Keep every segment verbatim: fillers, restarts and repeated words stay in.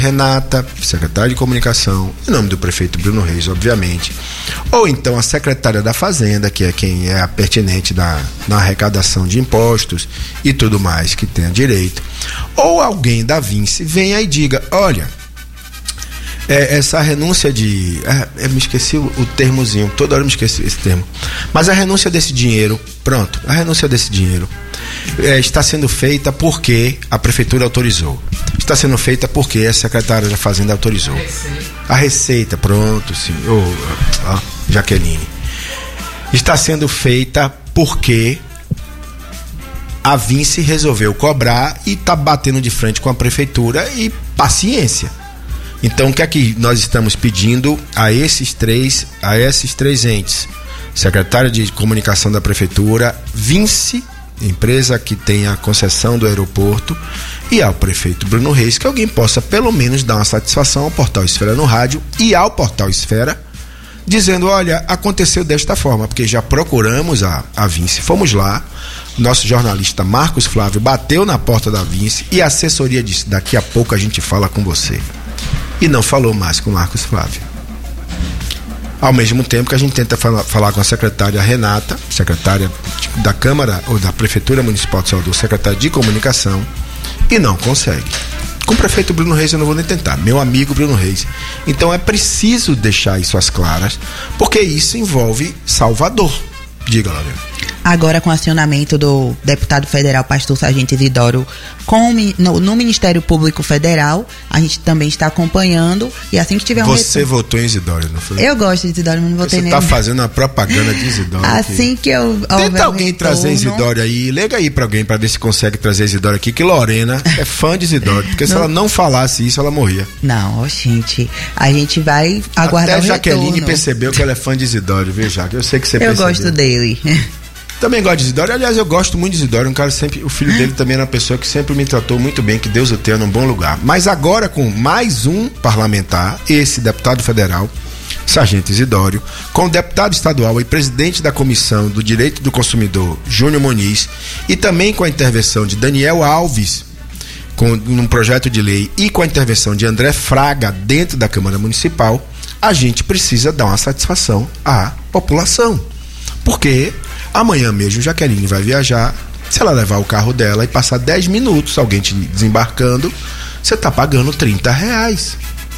Renata, secretária de Comunicação, em nome do prefeito Bruno Reis, obviamente, ou então a secretária da Fazenda, que é quem é a pertinente na, na arrecadação de impostos e tudo mais que tenha direito, ou alguém da Vinci venha e diga, olha, é, essa renúncia de, é, eu me esqueci o, o termozinho, toda hora eu me esqueci esse termo, mas a renúncia desse dinheiro, pronto, a renúncia desse dinheiro é, está sendo feita porque a prefeitura autorizou. Está sendo feita porque a secretária da Fazenda autorizou. Receita. A receita, pronto, sim. Oh, oh, Jaqueline. Está sendo feita porque a Vinci resolveu cobrar e está batendo de frente com a prefeitura e paciência. Então, o que é que nós estamos pedindo a esses três, a esses três entes? Secretária de Comunicação da Prefeitura, Vinci, empresa que tem a concessão do aeroporto, e ao prefeito Bruno Reis, que alguém possa pelo menos dar uma satisfação ao Portal Esfera no rádio e ao Portal Esfera, dizendo, olha, aconteceu desta forma, porque já procuramos a, a Vinci, fomos lá, nosso jornalista Marcos Flávio bateu na porta da Vinci e a assessoria disse, daqui a pouco a gente fala com você. E não falou mais com o Marcos Flávio. Ao mesmo tempo que a gente tenta falar, falar com a secretária Renata, secretária da Câmara ou da Prefeitura Municipal de Salvador, secretária de Comunicação, e não consegue. Com o prefeito Bruno Reis eu não vou nem tentar, meu amigo Bruno Reis. Então é preciso deixar isso às claras, porque isso envolve Salvador. Diga, Lorena. Agora, com o acionamento do deputado federal Pastor Sargento Isidório com, no, no Ministério Público Federal, a gente também está acompanhando, e assim que tiver um... Você retorno... votou em Isidório, não foi? Eu gosto de Isidório, mas não votei nele. Você está fazendo uma propaganda de Isidório. Assim que, que eu... Tenta alguém retorno... trazer Isidório aí, liga aí para alguém para ver se consegue trazer Isidório aqui, que Lorena é fã de Isidório, porque se não... ela não falasse isso, ela morria. Não, gente, a gente vai aguardar Até o Jaqueline retorno. Percebeu que ela é fã de Isidório, viu, Jaque? Eu sei que você eu percebeu. Eu gosto dele. Também gosto de Isidório, aliás, eu gosto muito de Isidório, um cara sempre, o filho dele também era uma pessoa que sempre me tratou muito bem, que Deus o tenha num bom lugar. Mas agora com mais um parlamentar, esse deputado federal, Sargento Isidório, com o deputado estadual e presidente da Comissão do Direito do Consumidor, Júnior Muniz, e também com a intervenção de Daniel Alves, com um projeto de lei, e com a intervenção de André Fraga dentro da Câmara Municipal, a gente precisa dar uma satisfação à população. Porque amanhã mesmo Jaqueline vai viajar, se ela levar o carro dela e passar dez minutos, alguém te desembarcando, você está pagando trinta reais.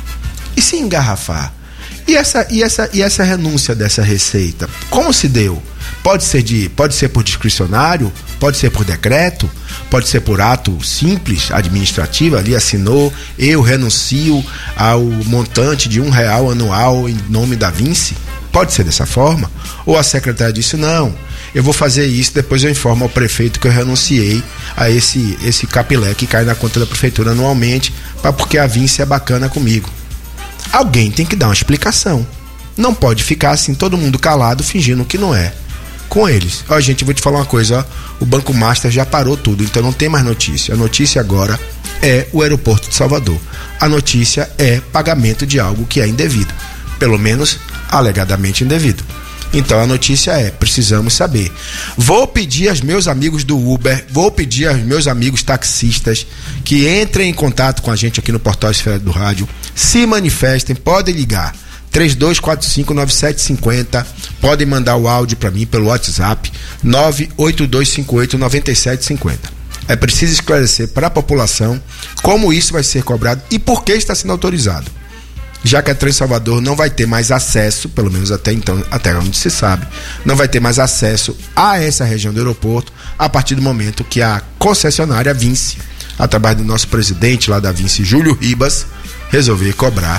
E se engarrafar? E essa, e, essa, e essa renúncia dessa receita, como se deu? Pode ser, de, pode ser por discricionário, pode ser por decreto, pode ser por ato simples, administrativo, ali assinou, eu renuncio ao montante de um real anual em nome da Vinci. Pode ser dessa forma? Ou a secretária disse, não, eu vou fazer isso, depois eu informo ao prefeito que eu renunciei a esse, esse capilé que cai na conta da prefeitura anualmente, porque a Vinci é bacana comigo. Alguém tem que dar uma explicação. Não pode ficar assim, todo mundo calado, fingindo que não é. Com eles. Ó, gente, eu vou te falar uma coisa, ó, o Banco Master já parou tudo, então não tem mais notícia. A notícia agora é o aeroporto de Salvador. A notícia é pagamento de algo que é indevido. Pelo menos alegadamente indevido. Então a notícia é, precisamos saber. Vou pedir aos meus amigos do Uber, vou pedir aos meus amigos taxistas que entrem em contato com a gente aqui no Portal Esfera do Rádio, se manifestem, podem ligar três dois quatro cinco nove sete cinco zero, podem mandar o áudio para mim pelo WhatsApp nove oito dois cinco oito nove sete cinco zero. É preciso esclarecer para a população como isso vai ser cobrado e por que está sendo autorizado. Já que a Trans Salvador não vai ter mais acesso, pelo menos até então, até onde se sabe, não vai ter mais acesso a essa região do aeroporto a partir do momento que a concessionária Vinci, através do nosso presidente lá da Vinci, Júlio Ribas, resolver cobrar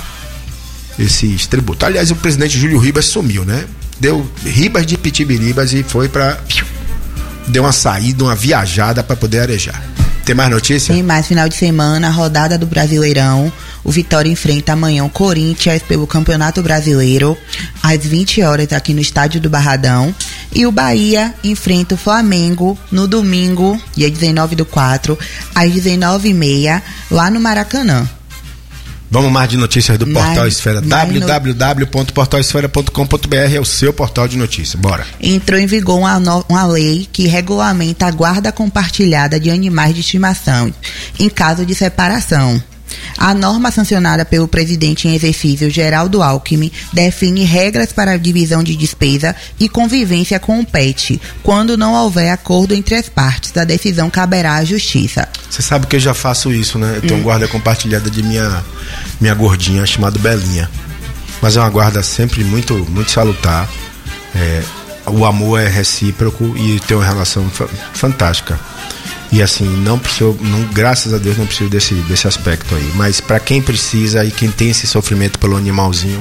esses tributos. Aliás, o presidente Júlio Ribas sumiu, né? Deu Ribas de Pitibiribas e foi para... deu uma saída, uma viajada para poder arejar. Tem mais notícia? Tem mais. Final de semana, rodada do Brasileirão. O Vitória enfrenta amanhã o Corinthians pelo Campeonato Brasileiro, às vinte horas aqui no Estádio do Barradão. E o Bahia enfrenta o Flamengo no domingo, dia dezenove do quatro, às dezenove e meia, lá no Maracanã. Vamos mais de notícias do Portal mais, Esfera. mais w w w ponto portal esfera ponto com ponto b r é o seu portal de notícias. Bora. Entrou em vigor uma, no, uma lei que regulamenta a guarda compartilhada de animais de estimação em caso de separação. A norma sancionada pelo presidente em exercício, Geraldo Alckmin, define regras para a divisão de despesa e convivência com o P E T, quando não houver acordo entre as partes. A decisão caberá à Justiça. Você sabe que eu já faço isso, né? Eu tenho hum. guarda compartilhada de minha, minha gordinha, chamada Belinha. Mas é uma guarda sempre muito, muito salutar. É, o amor é recíproco e tem uma relação fa- fantástica. E assim, não preciso, não, graças a Deus não preciso desse, desse aspecto aí. Mas para quem precisa e quem tem esse sofrimento pelo animalzinho.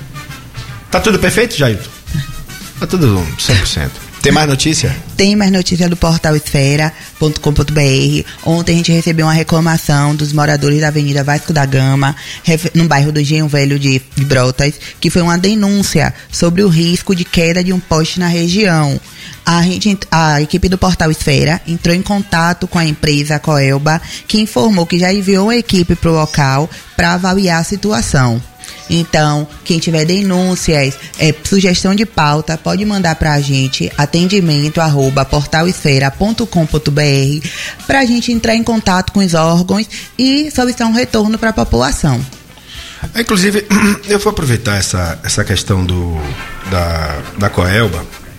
Tá tudo perfeito, Jailton? Tá tudo cem por cento. Tem mais notícia? Tem mais notícia do portal esfera ponto com ponto b r. Ontem a gente recebeu uma reclamação dos moradores da Avenida Vasco da Gama, no bairro do Engenho Velho de, de Brotas, que foi uma denúncia sobre o risco de queda de um poste na região. A, gente, a equipe do Portal Esfera entrou em contato com a empresa Coelba, que informou que já enviou uma equipe para o local para avaliar a situação. Então, quem tiver denúncias, é, sugestão de pauta, pode mandar para a gente, atendimento arroba portal esfera ponto com ponto b r, para a gente entrar em contato com os órgãos e solicitar um retorno para a população. Inclusive, eu vou aproveitar essa, essa questão do, da, da Coelba.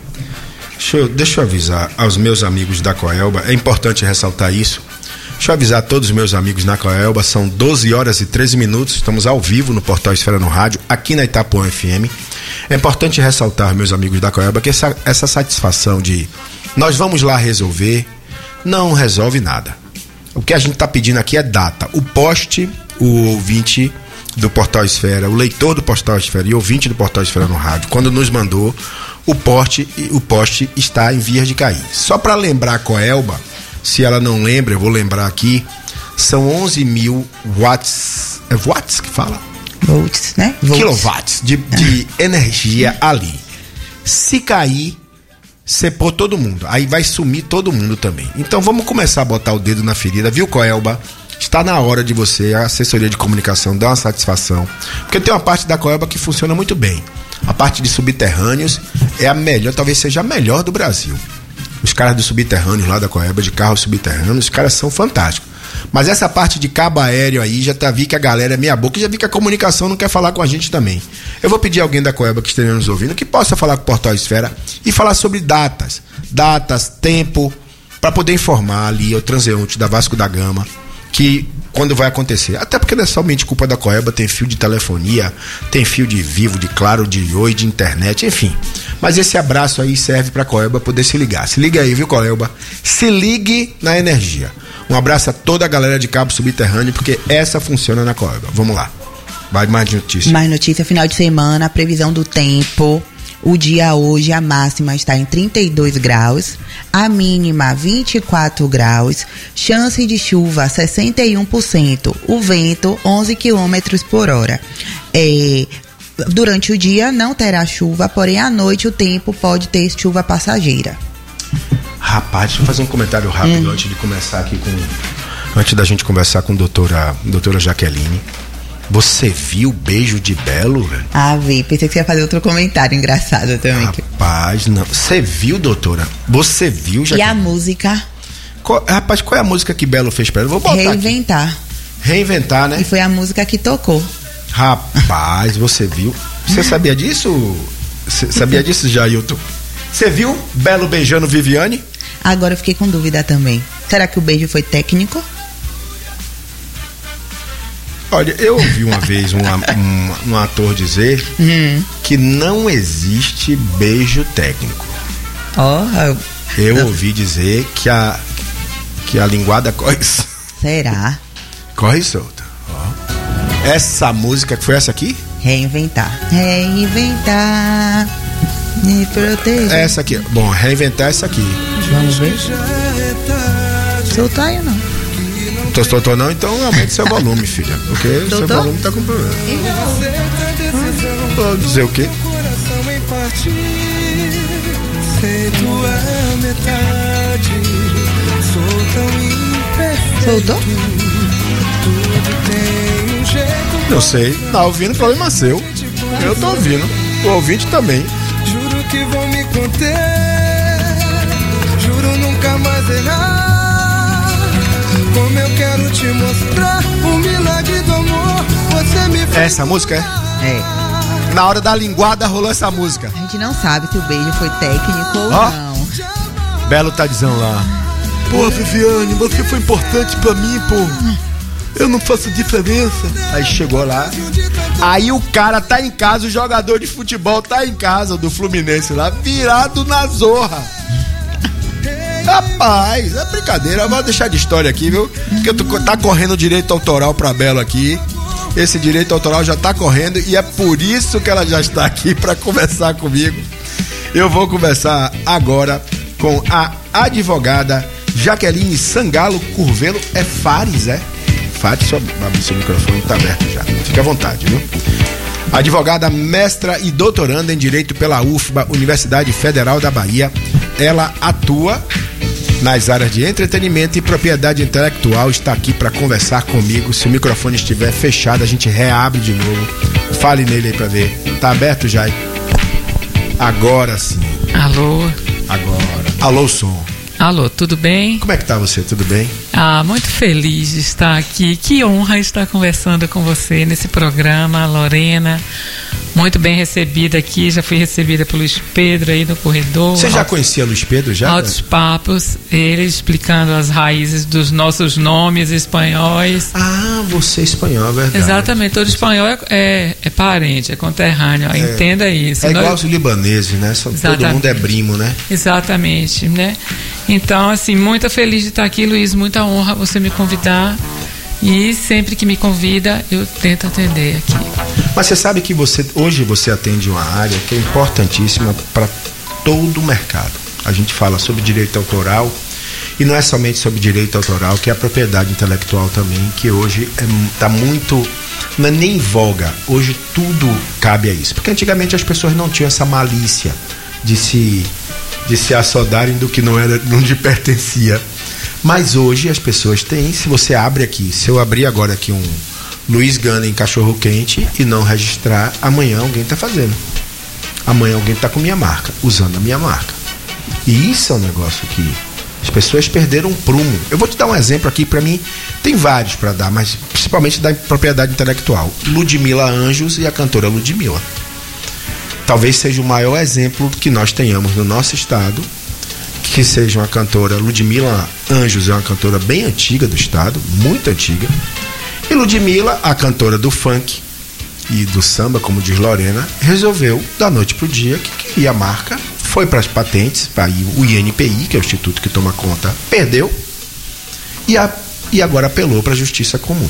Deixa eu, deixa eu avisar aos meus amigos da Coelba, é importante ressaltar isso. Deixa eu avisar a todos os meus amigos na Coelba, são doze horas e treze minutos, estamos ao vivo no Portal Esfera no Rádio, aqui na Itapuã F M. É importante ressaltar, meus amigos da Coelba, que essa, essa satisfação de nós vamos lá resolver, não resolve nada. O que a gente está pedindo aqui é data. O poste, o ouvinte do Portal Esfera, o leitor do Portal Esfera e o ouvinte do Portal Esfera no Rádio, quando nos mandou, o poste, o poste está em vias de cair. Só para lembrar a Coelba, se ela não lembra, eu vou lembrar aqui, são onze mil watts, é watts que fala? Volts, né? Volts. Quilowatts de, de energia ali. Se cair, sepou todo mundo, aí vai sumir todo mundo também. Então vamos começar a botar o dedo na ferida, viu, Coelba? Está na hora de você, a assessoria de comunicação, dar uma satisfação, porque tem uma parte da Coelba que funciona muito bem. A parte de subterrâneos é a melhor, talvez seja a melhor do Brasil. Os caras do subterrâneo lá da Coelba, de carros subterrâneos, os caras são fantásticos. Mas essa parte de cabo aéreo aí, já tá, vi que a galera é meia boca, e já vi que a comunicação não quer falar com a gente também. Eu vou pedir a alguém da Coelba que esteja nos ouvindo, que possa falar com o Portal Esfera e falar sobre datas, datas, tempo, para poder informar ali o transeunte da Vasco da Gama, que quando vai acontecer. Até porque não é somente culpa da Coelba, tem fio de telefonia, tem fio de Vivo, de Claro, de Oi, de internet, enfim. Mas esse abraço aí serve pra Coelba poder se ligar. Se liga aí, viu, Coelba? Se ligue na energia. Um abraço a toda a galera de cabo subterrâneo, porque essa funciona na Coelba. Vamos lá. Vai mais notícia. Mais notícia, final de semana, previsão do tempo. O dia hoje, a máxima está em trinta e dois graus, a mínima vinte e quatro graus, chance de chuva sessenta e um por cento, o vento onze quilômetros por hora. É, durante o dia não terá chuva, porém à noite o tempo pode ter chuva passageira. Rapaz, deixa eu fazer um comentário rápido hum. antes de começar aqui com... Antes da gente conversar com a doutora, doutora Jaqueline. Você viu o beijo de Belo, velho? Ah, vi. Pensei que você ia fazer outro comentário engraçado também. Rapaz, não. Você viu, doutora? Você viu, Jaqueline? E a música? Qual, rapaz, qual é a música que Belo fez pra ela? Vou botar Reinventar. Aqui. Reinventar, né? E foi a música que tocou. Rapaz, você viu? Você sabia disso? Você sabia disso, Jailton? Você viu Belo beijando Viviane? Agora eu fiquei com dúvida também. Será que o beijo foi técnico? Olha, eu ouvi uma vez um, um, um ator dizer hum. que não existe beijo técnico. Oh, eu não. ouvi dizer que a, que a linguada corre... Será? Corre solta. Oh. Essa música, que foi essa aqui? Reinventar. Reinventar. Me proteger. Essa aqui. Bom, reinventar essa aqui. Vamos ver. Soltar aí ou não? Tô, tô, tô não, então aumente seu volume, filha. Porque tô, seu tô? volume tá com problema. Vou dizer o quê? Soltou? Não sei. Tá ouvindo, problema seu. Eu tô ouvindo. O ouvinte também. Juro que vou me conter. Juro nunca mais errar. Como eu quero te mostrar o milagre do Essa música é? É. Na hora da linguada rolou essa música. A gente não sabe se o beijo foi técnico ou Ó. não. Belo tá dizendo lá. Pô, Viviane, você foi importante pra mim, pô. Eu não faço diferença. Aí chegou lá. Aí o cara tá em casa, o jogador de futebol tá em casa do Fluminense lá, virado na zorra. Rapaz, é brincadeira. Eu vou deixar de história aqui, viu? Porque tu tá correndo direito autoral pra Belo aqui. Esse direito autoral já tá correndo e é por isso que ela já está aqui pra conversar comigo. Eu vou conversar agora com a advogada Jaqueline Sangalo Curvelo. É Fares, é? Fares, só abre seu microfone, tá aberto já. Fica à vontade, viu? Advogada, mestra e doutoranda em Direito pela U F B A, Universidade Federal da Bahia. Ela atua nas áreas de entretenimento e propriedade intelectual. Está aqui para conversar comigo. Se o microfone estiver fechado, a gente reabre de novo. Fale nele aí para ver. Tá aberto, Jai? Agora sim. Alô? Agora. Alô, som. Alô, tudo bem? Como é que tá você? Tudo bem? Ah, muito feliz de estar aqui. Que honra estar conversando com você nesse programa, Lorena. Muito bem recebida aqui, já fui recebida pelo Luiz Pedro aí no corredor. Você já conhecia Luiz Pedro já? Altos papos, ele explicando as raízes dos nossos nomes espanhóis. Ah, você é espanhol, é verdade. Exatamente, todo espanhol é, é, é parente, é conterrâneo, é, entenda isso. É igual Nós... os libaneses, né? Só, todo mundo é primo, né? Exatamente, né? Então, assim, muito feliz de estar aqui, Luiz, muita honra você me convidar. E sempre que me convida, eu tento atender aqui. Mas você sabe que você, hoje você atende uma área que é importantíssima para todo o mercado. A gente fala sobre direito autoral e não é somente sobre direito autoral, que é a propriedade intelectual também, que hoje está é, muito, não é nem em voga. Hoje tudo cabe a isso. Porque antigamente as pessoas não tinham essa malícia de se, de se assodarem do que não, era, não lhe pertencia. Mas hoje as pessoas têm, se você abre aqui, se eu abrir agora aqui um Luiz Gana em cachorro quente e não registrar, amanhã alguém está fazendo. Amanhã alguém está com minha marca, usando a minha marca. E isso é um negócio que as pessoas perderam um prumo. Eu vou te dar um exemplo aqui, para mim, tem vários para dar, mas principalmente da propriedade intelectual. Ludmila Anjos e a cantora Ludmila. Talvez seja o maior exemplo que nós tenhamos no nosso estado, que seja uma cantora. Ludmila Anjos é uma cantora bem antiga do estado, muito antiga, e Ludmila, a cantora do funk e do samba, como diz Lorena, resolveu da noite pro dia que queria a marca, foi para as patentes, para o I N P I, que é o instituto que toma conta, perdeu e, a, e agora apelou para a justiça comum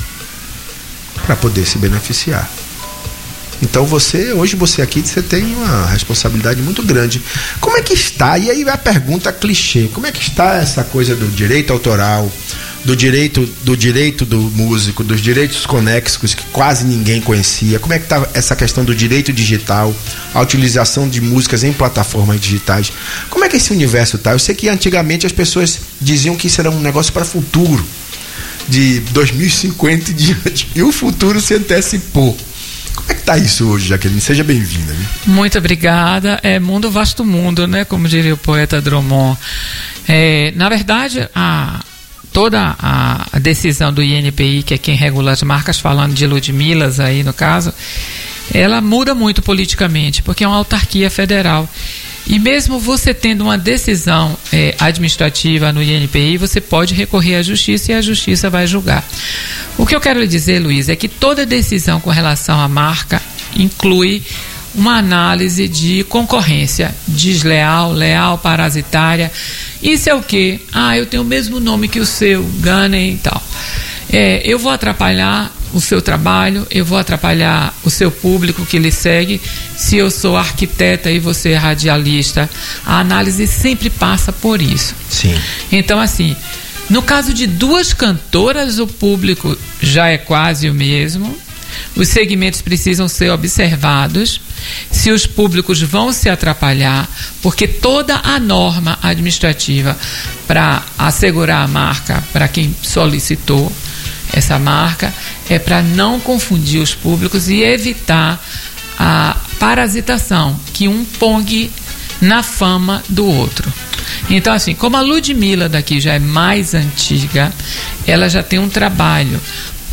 para poder se beneficiar. Então você, hoje você aqui, você tem uma responsabilidade muito grande. Como é que está? E aí vai a pergunta clichê. Como é que está essa coisa do direito autoral, do direito do direito do músico, dos direitos conexos que quase ninguém conhecia? Como é que está essa questão do direito digital, a utilização de músicas em plataformas digitais? Como é que esse universo está? Eu sei que antigamente as pessoas diziam que isso era um negócio para futuro, de dois mil e cinquenta e diante, e o futuro se antecipou. Como é que tá isso hoje, Jaqueline? Seja bem-vinda. Né? Muito obrigada. É mundo vasto mundo, né? Como diria o poeta Drummond. É, na verdade, a, toda a, a decisão do I N P I, que é quem regula as marcas, falando de Ludmilas aí no caso, ela muda muito politicamente, porque é uma autarquia federal. E mesmo você tendo uma decisão é, administrativa no I N P I, você pode recorrer à justiça e a justiça vai julgar. O que eu quero lhe dizer, Luiz, é que toda decisão com relação à marca inclui uma análise de concorrência desleal, leal, parasitária. Isso é o quê? Ah, eu tenho o mesmo nome que o seu, Gana e tal. É, eu vou atrapalhar o seu trabalho, eu vou atrapalhar o seu público que lhe segue. Se eu sou arquiteta e você é radialista, a análise sempre passa por isso. Sim. Então, assim, no caso de duas cantoras, o público já é quase o mesmo. Os segmentos precisam ser observados, se os públicos vão se atrapalhar, porque toda a norma administrativa para assegurar a marca para quem solicitou essa marca é para não confundir os públicos e evitar a parasitação, que um pongue na fama do outro. Então, assim, como a Ludmila daqui já é mais antiga, ela já tem um trabalho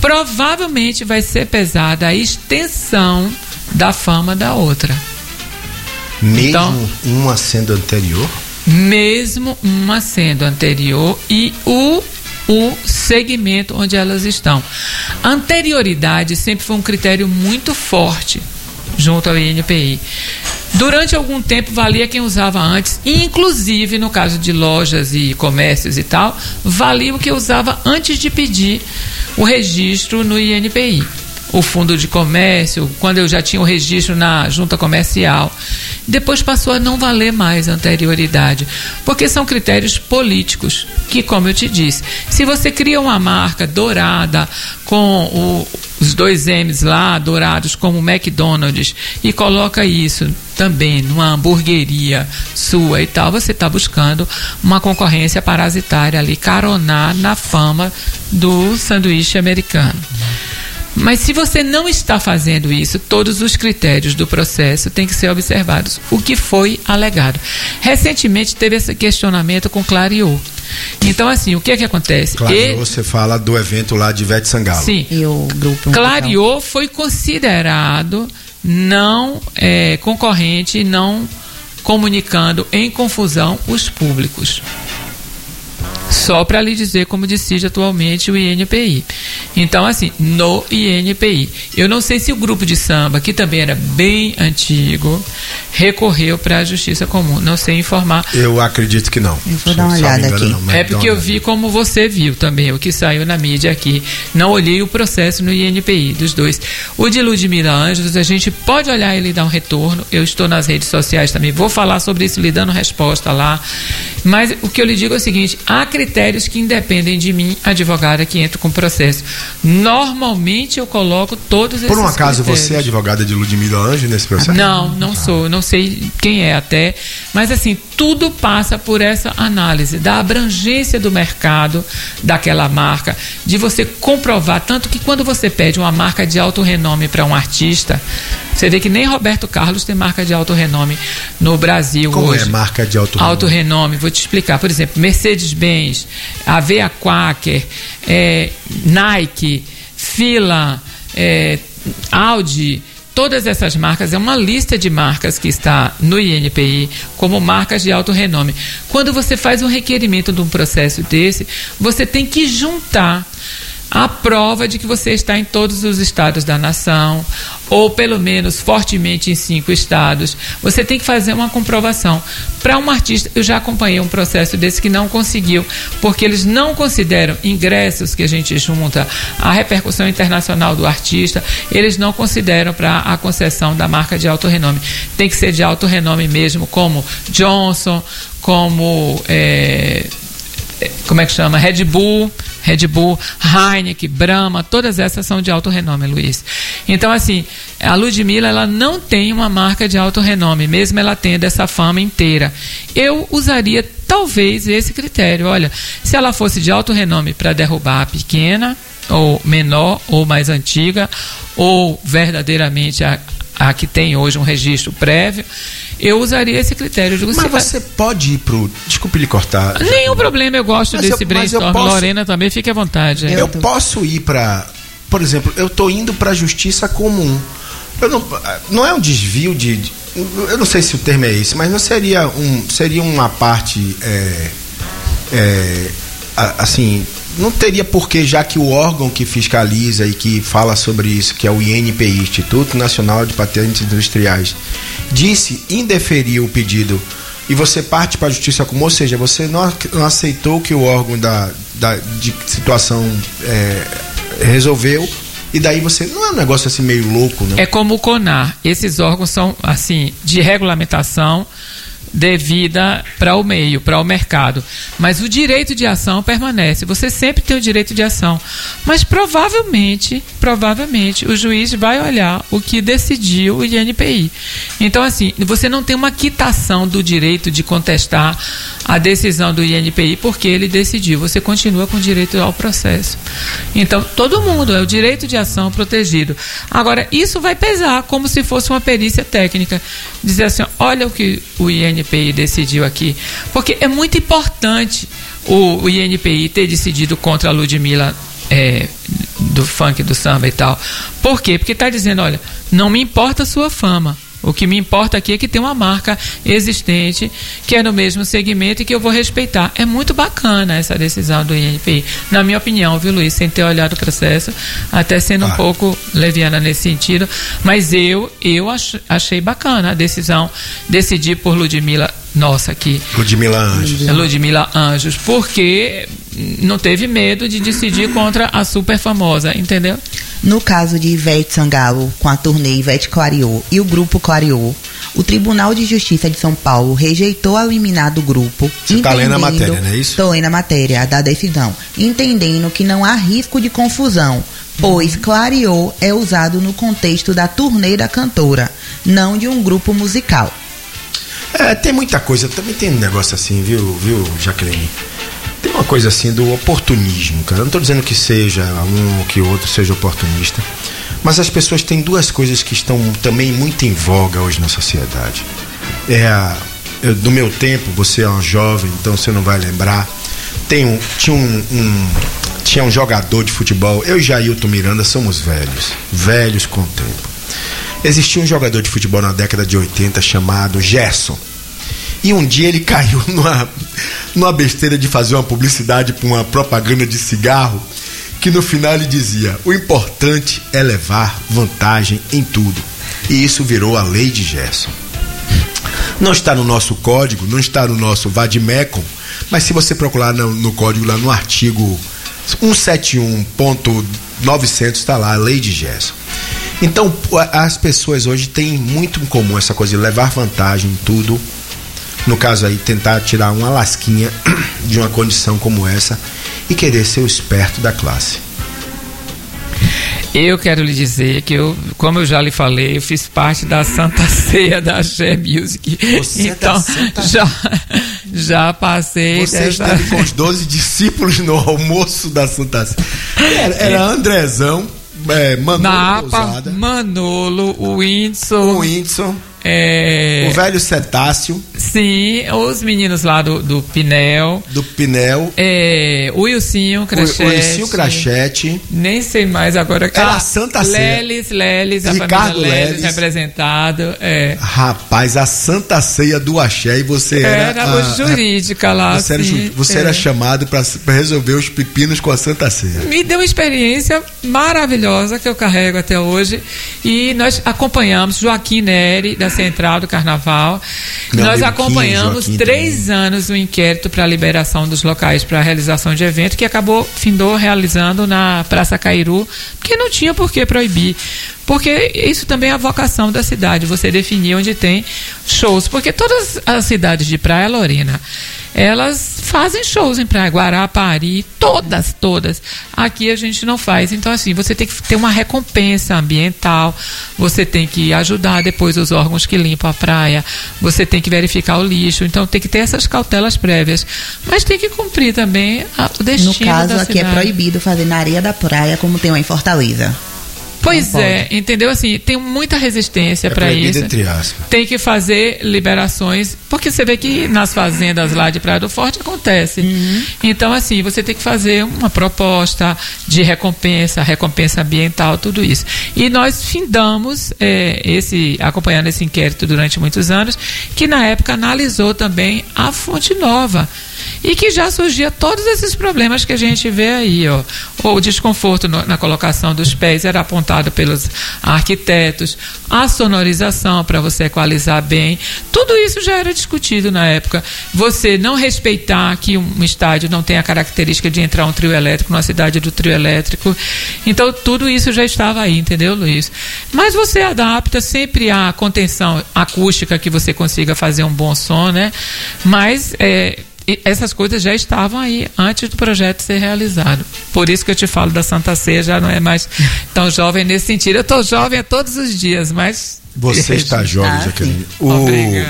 provavelmente vai ser pesada a extensão da fama da outra. Mesmo então, uma sendo anterior? Mesmo uma sendo anterior e o, o segmento onde elas estão. A anterioridade sempre foi um critério muito forte junto ao I N P I. Durante algum tempo valia quem usava antes, inclusive no caso de lojas e comércios e tal, valia o que usava antes de pedir o registro no I N P I. O fundo de comércio, quando eu já tinha o registro na junta comercial. Depois passou a não valer mais a anterioridade, porque são critérios políticos, que, como eu te disse, se você cria uma marca dourada com o, os dois M's lá, dourados, como o McDonald's, e coloca isso também numa hamburgueria sua e tal, você está buscando uma concorrência parasitária ali, caronar na fama do sanduíche americano. Mas se você não está fazendo isso, todos os critérios do processo têm que ser observados. O que foi alegado. Recentemente teve esse questionamento com Clariô. Então, assim, o que é que acontece? Clariô, você fala do evento lá de Ivete Sangalo. Sim. E o grupo Clariô foi considerado não é, concorrente, não comunicando em confusão os públicos. Só para lhe dizer como decide atualmente o I N P I. Então, assim, no I N P I. Eu não sei se o grupo de samba, que também era bem antigo, recorreu para a Justiça Comum. Não sei informar. Eu acredito que não. Eu vou dar uma olhada aqui. Não, é porque eu vi como você viu também, o que saiu na mídia aqui. Não olhei o processo no I N P I dos dois. O de Ludmila Ângelos, a gente pode olhar ele e dar um retorno. Eu estou nas redes sociais também. Vou falar sobre isso, lhe dando resposta lá. Mas o que eu lhe digo é o seguinte: há critérios que independem de mim, advogada que entra com o processo. Normalmente eu coloco todos esses Por um acaso critérios. você é advogada de Ludmila Ângelos nesse processo? Não, não ah. sou. Não sei quem é até. Mas assim, tudo passa por essa análise da abrangência do mercado daquela marca, de você comprovar, tanto que quando você pede uma marca de alto renome para um artista, você vê que nem Roberto Carlos tem marca de alto renome no Brasil. Como hoje. é marca de alto renome? Alto renome, vou te explicar. Por exemplo, Mercedes-Benz, A V A Quaker, é, Nike, Fila, é, Audi, todas essas marcas, é uma lista de marcas que está no I N P I como marcas de alto renome. Quando você faz um requerimento de um processo desse, você tem que juntar a prova de que você está em todos os estados da nação, ou pelo menos fortemente em cinco estados. Você tem que fazer uma comprovação. Para um artista, eu já acompanhei um processo desse que não conseguiu, porque eles não consideram ingressos que a gente junta, a repercussão internacional do artista, eles não consideram para a concessão da marca de alto renome. Tem que ser de alto renome mesmo, como Johnson, como é, como é que chama? Red Bull, Red Bull, Heineken, Brahma, todas essas são de alto renome, Luiz. Então, assim, a Ludmila, ela não tem uma marca de alto renome, mesmo ela tendo essa fama inteira. Eu usaria, talvez, esse critério. Olha, se ela fosse de alto renome para derrubar a pequena, ou menor, ou mais antiga, ou verdadeiramente a, a que tem hoje um registro prévio, eu usaria esse critério. Eu digo, mas você vai... pode ir pro... Desculpe lhe cortar. Nenhum problema, eu gosto mas desse eu, brainstorm. posso... Lorena também, fique à vontade. Eu, eu tô... posso ir para... Por exemplo, eu tô indo para a justiça comum. Eu não, não é um desvio de, de... Eu não sei se o termo é esse, mas não seria, um, seria uma parte... É, é, assim... Não teria porquê, já que o órgão que fiscaliza e que fala sobre isso, que é o I N P I, Instituto Nacional de Patentes Industriais, disse indeferir o pedido e você parte para a justiça comum, ou seja, você não, não aceitou que o órgão da, da de situação é, resolveu, e daí você, não é um negócio assim meio louco, não? É como o CONAR, esses órgãos são assim, de regulamentação devida para o meio, para o mercado. Mas o direito de ação permanece. Você sempre tem o direito de ação. Mas provavelmente, provavelmente, o juiz vai olhar o que decidiu o I N P I. Então, assim, você não tem uma quitação do direito de contestar a decisão do I N P I porque ele decidiu. Você continua com o direito ao processo. Então, todo mundo é o direito de ação protegido. Agora, isso vai pesar como se fosse uma perícia técnica. Dizer assim, olha o que o I N P I decidiu aqui, porque é muito importante o, o I N P I ter decidido contra a Ludmila é, do funk, do samba e tal. Por quê? Porque está dizendo, olha, não me importa a sua fama. O que me importa aqui é que tem uma marca existente, que é no mesmo segmento e que eu vou respeitar. É muito bacana essa decisão do I N P I, na minha opinião, viu, Luiz? Sem ter olhado o processo, até sendo ah. um pouco leviana nesse sentido. Mas eu, eu ach, achei bacana a decisão, decidir por Ludmilla, nossa, aqui. Ludmilla Anjos. Ludmilla Anjos, porque não teve medo de decidir contra a super famosa, entendeu? No caso de Ivete Sangalo, com a turnê Ivete Clareou e o grupo Clareou, o Tribunal de Justiça de São Paulo rejeitou a liminar do grupo. Você está lendo a matéria, não é isso? Estou lendo a matéria da decisão, entendendo que não há risco de confusão, pois Clareou é usado no contexto da turnê da cantora, não de um grupo musical. É, tem muita coisa, também tem um negócio assim, viu, viu, Jaqueline? Tem uma coisa assim do oportunismo, cara. Eu não estou dizendo que seja um ou que outro seja oportunista, mas as pessoas têm duas coisas que estão também muito em voga hoje na sociedade. É a, eu, do meu tempo, você é um jovem, então você não vai lembrar. Tem um, tinha, um, um, tinha um jogador de futebol, eu e Jailton Miranda somos velhos, velhos com o tempo. Existia um jogador de futebol na década de oitenta chamado Gerson. E um dia ele caiu numa, numa besteira de fazer uma publicidade para uma propaganda de cigarro, que no final ele dizia: o importante é levar vantagem em tudo. E isso virou a lei de Gerson. Não está no nosso código, não está no nosso vademecum, mas se você procurar no, no código, lá no artigo cento e setenta e um ponto novecentos, está lá a lei de Gerson. Então as pessoas hoje têm muito em comum essa coisa de levar vantagem em tudo. No caso aí, tentar tirar uma lasquinha de uma condição como essa e querer ser o esperto da classe. Eu quero lhe dizer que eu, como eu já lhe falei, eu fiz parte da Santa Ceia da Axé Music. Você então, é da Santa... já, já passei. Você dessa... esteve com os doze discípulos no almoço da Santa Ceia. Era, era Andrezão, é, Manolo Napa, Manolo, o Whindersson. O Whindersson. É... O velho cetáceo. Sim, os meninos lá do, do Pinel. Do Pinel. É, o Wilsinho Crachete. O, o Wilsinho Crachete. Nem sei mais agora. Era ah, a Santa Ceia. Lelis, Lelis, a Ricardo família Lelis, Lelis representado. É. Rapaz, a Santa Ceia do Axé, e você era... Era a, a jurídica lá. Você, assim, era, você é. era chamado para resolver os pepinos com a Santa Ceia. Me deu uma experiência maravilhosa que eu carrego até hoje. E nós acompanhamos Joaquim Neri, da Central do Carnaval. Meu Nós amigo acompanhamos Joaquim três também. anos o inquérito para a liberação dos locais para a realização de evento, que acabou, findou realizando na Praça Cairu, porque não tinha por que proibir. Porque isso também é a vocação da cidade, você definir onde tem shows. Porque todas as cidades de Praia, Lorena, elas fazem shows em Praia, Guarapari, todas, todas. Aqui a gente não faz. Então, assim, você tem que ter uma recompensa ambiental, você tem que ajudar depois os órgãos que limpam a praia, você tem que verificar o lixo, então tem que ter essas cautelas prévias. Mas tem que cumprir também a, o destino da cidade. No caso, aqui é proibido fazer na areia da praia, como tem lá em Fortaleza. Pois é, entendeu? Assim, tem muita resistência é para isso. Entre aspas. Tem que fazer liberações, porque você vê que nas fazendas lá de Praia do Forte acontece. Uhum. Então, assim, você tem que fazer uma proposta de recompensa, recompensa ambiental, tudo isso. E nós findamos, é, esse, acompanhando esse inquérito durante muitos anos, que na época analisou também a Fonte Nova. E que já surgia todos esses problemas que a gente vê aí, ó. O desconforto no, na colocação dos pés era apontado pelos arquitetos, a sonorização para você equalizar bem, tudo isso já era discutido na época. Você não respeitar que um estádio não tem a característica de entrar um trio elétrico numa cidade do trio elétrico. Então tudo isso já estava aí, entendeu, Luiz? Mas você adapta sempre a contenção acústica, que você consiga fazer um bom som, né? Mas é, essas coisas já estavam aí antes do projeto ser realizado. Por isso que eu te falo da Santa Ceia, já não é mais tão jovem nesse sentido. Eu estou jovem a todos os dias, mas... Você está jovem, Jaqueline. O...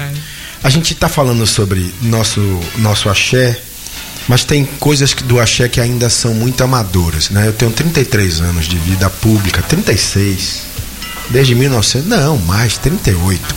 A gente está falando sobre nosso, nosso axé, mas tem coisas do axé que ainda são muito amadoras, né? Eu tenho trinta e três anos de vida pública, trinta e seis, desde mil e novecentos, não, mais, trinta e oito.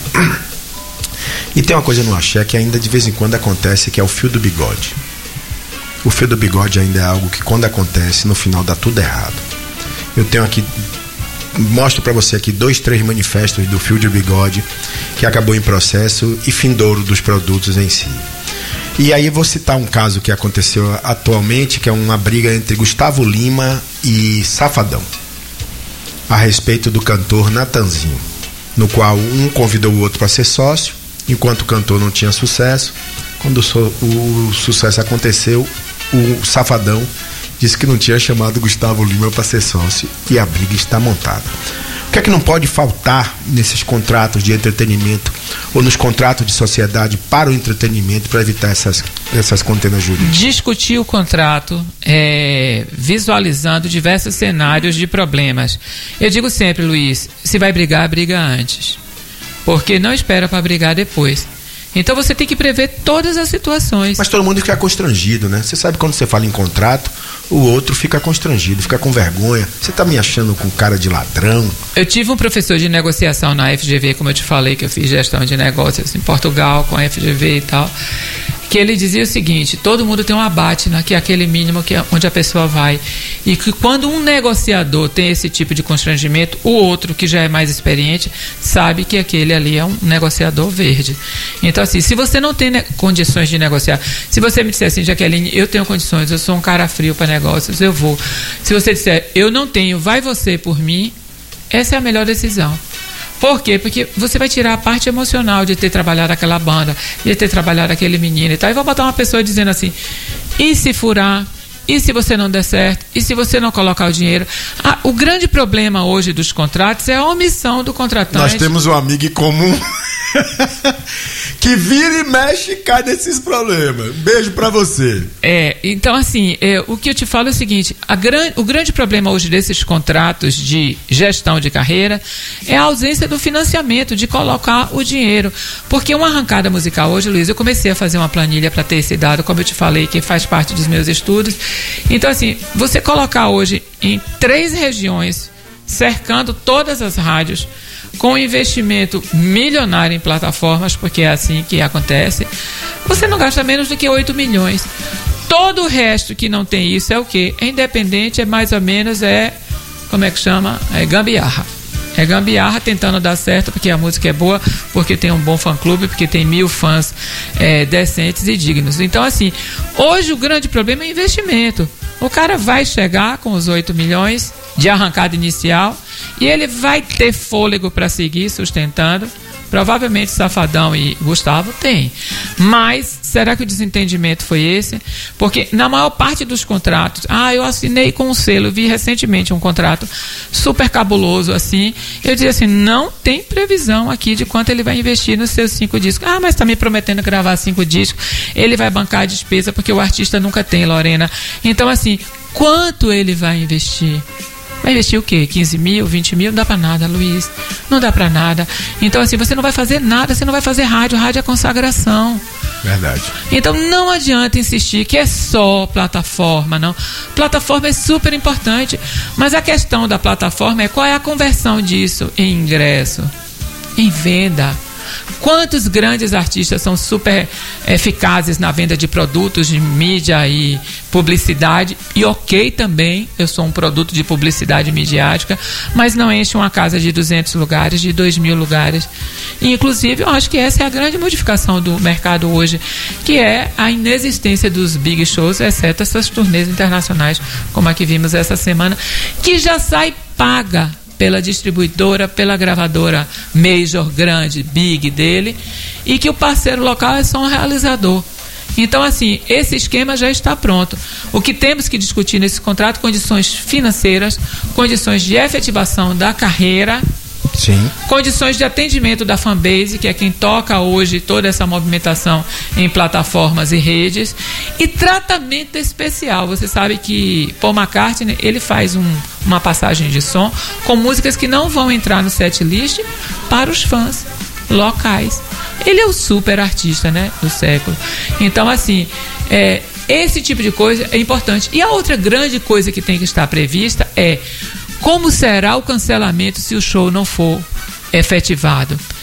E tem uma coisa no axé que ainda de vez em quando acontece, que é o fio do bigode. O fio do bigode ainda é algo que, quando acontece, no final dá tudo errado. Eu tenho aqui, mostro para você aqui dois, três manifestos do Fio de Bigode, que acabou em processo, e findouro dos produtos em si. E aí eu vou citar um caso que aconteceu atualmente, que é uma briga entre Gustavo Lima e Safadão, a respeito do cantor Natanzinho, no qual um convidou o outro para ser sócio, enquanto o cantor não tinha sucesso. Quando o, so, o sucesso aconteceu, o Safadão disse que não tinha chamado Gustavo Lima para ser sócio, e a briga está montada. O que é que não pode faltar nesses contratos de entretenimento ou nos contratos de sociedade para o entretenimento, para evitar essas, essas contendas jurídicas? Discutir o contrato, é, visualizando diversos cenários de problemas. Eu digo sempre, Luiz, se vai brigar, briga antes, porque não espera para brigar depois. Então você tem que prever todas as situações. Mas todo mundo fica constrangido, né? Você sabe, quando você fala em contrato, o outro fica constrangido, fica com vergonha. Você tá me achando com cara de ladrão? Eu tive um professor de negociação na F G V, como eu te falei, que eu fiz gestão de negócios em Portugal com a F G V e tal, que ele dizia o seguinte: todo mundo tem um abate, né, que é aquele mínimo que é onde a pessoa vai, e que quando um negociador tem esse tipo de constrangimento, o outro, que já é mais experiente, sabe que aquele ali é um negociador verde. Então, assim, se você não tem ne- condições de negociar, se você me disser assim, Jaqueline, eu tenho condições, eu sou um cara frio para negócios, eu vou. Se você disser, eu não tenho, vai você por mim, essa é a melhor decisão. Por quê? Porque você vai tirar a parte emocional de ter trabalhado aquela banda, de ter trabalhado aquele menino e tal. E vai botar uma pessoa dizendo assim, e se furar? E se você não der certo? E se você não colocar o dinheiro? Ah, o grande problema hoje dos contratos é a omissão do contratante. Nós temos um amigo em comum que vira e mexe e cai nesses problemas. Beijo pra você. É, então assim, é, o que eu te falo é o seguinte, a gran, o grande problema hoje desses contratos de gestão de carreira é a ausência do financiamento, de colocar o dinheiro. Porque uma arrancada musical hoje, Luiz, eu comecei a fazer uma planilha para ter esse dado, como eu te falei, que faz parte dos meus estudos. Então assim, você colocar hoje em três regiões, cercando todas as rádios, com investimento milionário em plataformas, porque é assim que acontece, você não gasta menos do que oito milhões. Todo o resto que não tem isso é o quê? É independente, é mais ou menos, é, como é que chama? É gambiarra. É gambiarra tentando dar certo, porque a música é boa, porque tem um bom fã-clube, porque tem mil fãs é, decentes e dignos. Então, assim, hoje o grande problema é investimento. O cara vai chegar com os oito milhões de arrancada inicial e ele vai ter fôlego para seguir sustentando. Provavelmente Safadão e Gustavo tem. Mas será que o desentendimento foi esse? Porque na maior parte dos contratos, ah, eu assinei com um selo, vi recentemente um contrato super cabuloso assim, eu dizia assim, não tem previsão aqui de quanto ele vai investir nos seus cinco discos. Ah, mas está me prometendo gravar cinco discos, ele vai bancar a despesa, porque o artista nunca tem, Lorena. Então assim, quanto ele vai investir? Vai investir o quê? quinze mil, vinte mil? Não dá pra nada, Luiz. Não dá pra nada. Então, assim, você não vai fazer nada, você não vai fazer rádio. Rádio é consagração. Verdade. Então, não adianta insistir que é só plataforma, não. Plataforma é super importante, mas a questão da plataforma é qual é a conversão disso em ingresso, em venda. Quantos grandes artistas são super eficazes na venda de produtos de mídia e publicidade? E ok também, eu sou um produto de publicidade midiática, mas não enche uma casa de duzentos lugares, de dois mil lugares. E, inclusive, eu acho que essa é a grande modificação do mercado hoje, que é a inexistência dos big shows, exceto essas turnês internacionais, como a que vimos essa semana, que já sai paga pela distribuidora, pela gravadora major, grande, big dele, e que o parceiro local é só um realizador. Então, assim, esse esquema já está pronto. O que temos que discutir nesse contrato, condições financeiras, condições de efetivação da carreira, sim, condições de atendimento da fanbase, que é quem toca hoje toda essa movimentação em plataformas e redes, e tratamento especial. Você sabe que Paul McCartney, ele faz um, uma passagem de som com músicas que não vão entrar no setlist para os fãs locais. Ele é o super artista, né, do século. Então, assim, é, esse tipo de coisa é importante. E a outra grande coisa que tem que estar prevista é como será o cancelamento se o show não for efetivado.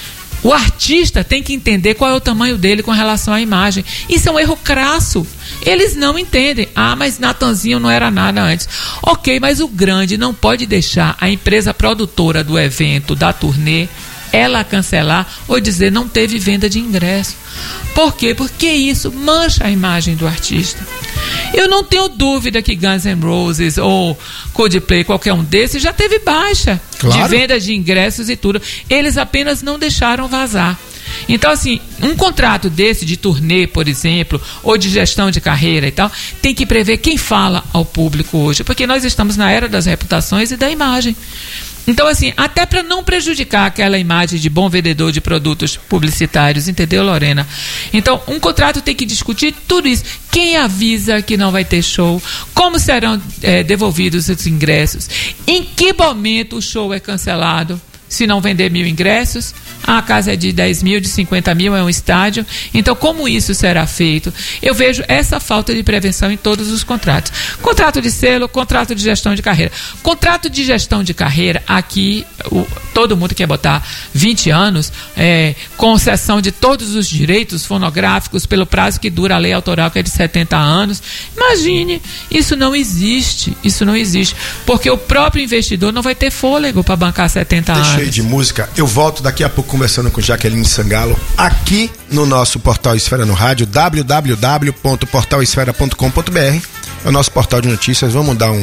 O artista tem que entender qual é o tamanho dele com relação à imagem. Isso é um erro crasso. Eles não entendem. Ah, mas Natanzinho não era nada antes. Ok, mas o grande não pode deixar a empresa produtora do evento, da turnê, ela cancelar ou dizer não teve venda de ingresso. Por quê? Porque isso mancha a imagem do artista. Eu não tenho dúvida que Guns N' Roses ou Coldplay, qualquer um desses, já teve baixa claro. de venda de ingressos e tudo. Eles apenas não deixaram vazar. Então, assim, um contrato desse de turnê, por exemplo, ou de gestão de carreira e tal, tem que prever quem fala ao público hoje, porque nós estamos na era das reputações e da imagem. Então, assim, até para não prejudicar aquela imagem de bom vendedor de produtos publicitários, entendeu, Lorena? Então, um contrato tem que discutir tudo isso. Quem avisa que não vai ter show? Como serão é, devolvidos os ingressos? Em que momento o show é cancelado? Se não vender mil ingressos, a casa é de dez mil, de cinquenta mil, é um estádio. Então, como isso será feito? Eu vejo essa falta de prevenção em todos os contratos. Contrato de selo, contrato de gestão de carreira. Contrato de gestão de carreira, aqui, o, todo mundo quer botar vinte anos, é, concessão de todos os direitos fonográficos pelo prazo que dura a lei autoral, que é de setenta anos. Imagine, isso não existe. Isso não existe. Porque o próprio investidor não vai ter fôlego para bancar setenta anos. De música, eu volto daqui a pouco conversando com Jaqueline Sangalo aqui no nosso portal Esfera no Rádio, w w w ponto portal esfera ponto com ponto b r, é o nosso portal de notícias. Vamos dar um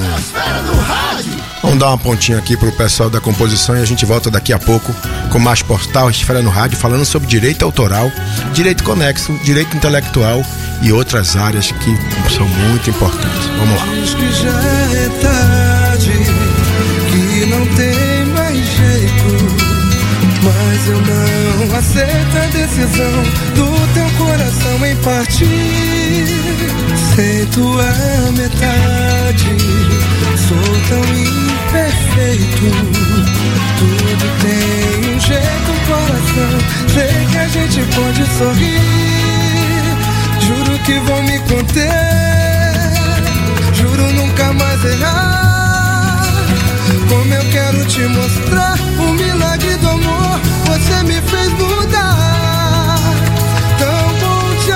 vamos dar uma pontinha aqui pro pessoal da composição e a gente volta daqui a pouco com mais portal Esfera no Rádio, falando sobre direito autoral, direito conexo, direito intelectual e outras áreas que são muito importantes. Vamos lá. Diz que já é tarde, que não tem mais jeito, mas eu não aceito a decisão do teu coração em partir. Sem tua metade, sou tão imperfeito. Tudo tem um jeito, coração. Sei que a gente pode sorrir. Juro que vou me conter. Juro nunca mais errar. Como eu quero te mostrar o milagre do amor, você me fez mudar. Tão bom te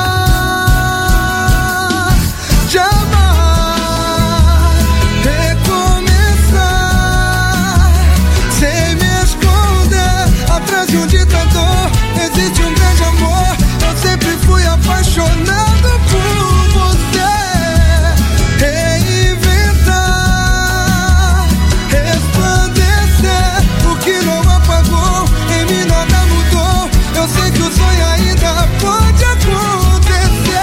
amar, te amar, recomeçar, sem me esconder atrás de um ditador. Existe um grande amor, eu sempre fui apaixonado por você. Eu sei que o sonho ainda pode acontecer.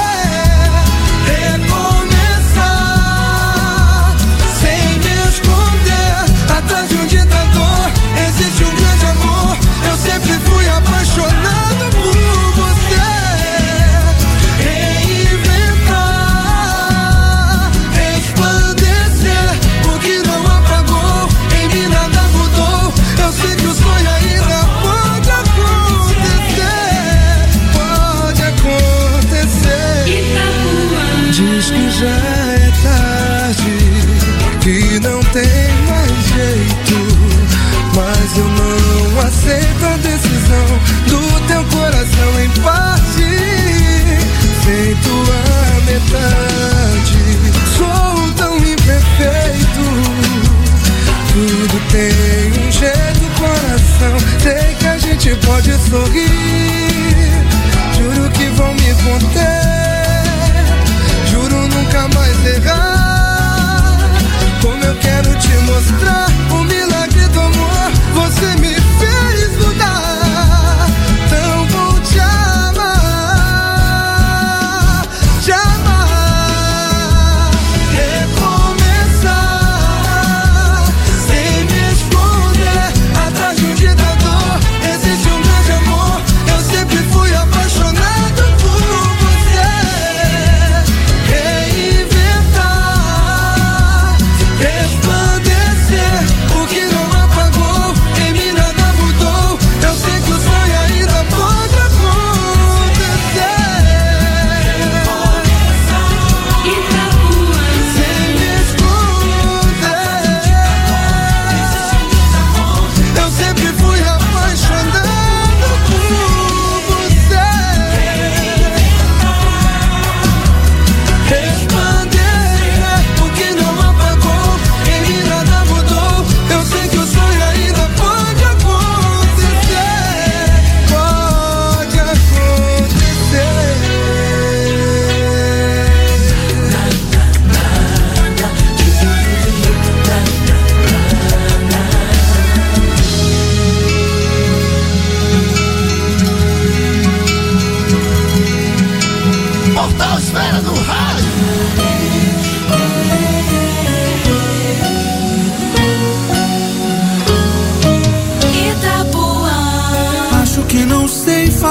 Recomeçar, sem me esconder atrás de um ditador. Existe um grande amor, eu sempre fui apaixonado por você. Reinventar, resplandecer, o que não apagou, em mim nada mudou. Eu sei que o sonho ainda pode acontecer. Diz que já é tarde, que não tem mais jeito, mas eu não aceito a decisão do teu coração em parte. Sem tua metade, sou tão imperfeito. Tudo tem um jeito, coração. Sei que a gente pode sorrir. Juro que vou me conter. Juro nunca mais errar. Como eu quero te mostrar o milagre do amor, você me fez mudar. Tão bom te amar, te amar, recomeçar, sem me esconder atrás de um ditador. Existe um grande amor,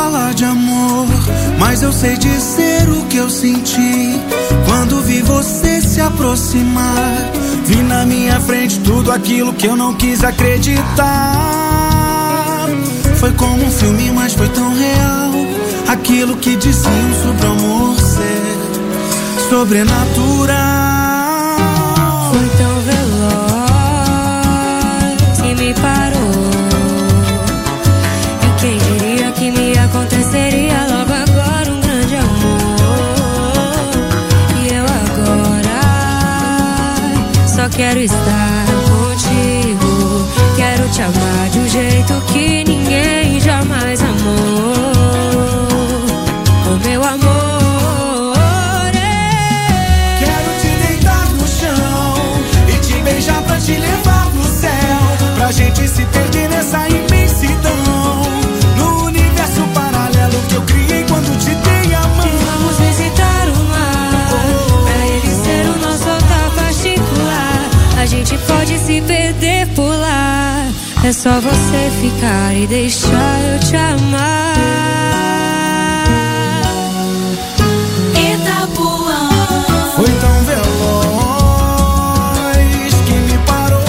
falar de amor, mas eu sei dizer o que eu senti quando vi você se aproximar. Vi na minha frente tudo aquilo que eu não quis acreditar. Foi como um filme, mas foi tão real. Aquilo que diziam sobre o amor ser sobrenatural. Foi tão veloz que me parou. E quem diria que me aconteceria logo agora um grande amor. E eu agora só quero estar contigo. Quero te amar de um jeito que ninguém jamais amou. Oh, meu amor, é. Quero te deitar no chão e te beijar pra te levar pro céu, pra gente se perder nessa imensidão, no universo paralelo que eu criei quando te dei a mão. E vamos visitar o mar, pra ele ser o nosso altar particular. A gente pode se perder por lá. É só você ficar e deixar eu te amar. Itapuã. Foi tão veloz que me parou.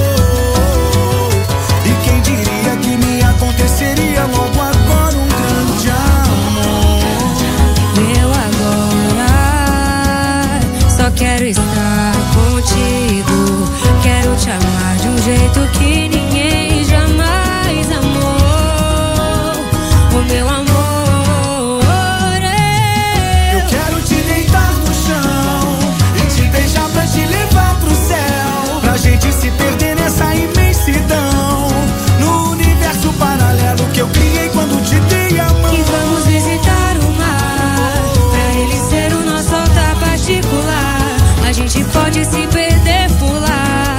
E quem diria que me aconteceria logo agora um grande amor. Eu agora só quero estar contigo. Quero te amar de um jeito que ninguém jamais amou. O meu amor, é. Eu quero te deitar no chão e te beijar pra te levar pro céu, pra gente se perder nessa imensidão, no universo paralelo que eu criei quando te dei a mão. E vamos visitar o mar, pra ele ser o nosso altar particular. A gente pode se perder por lá.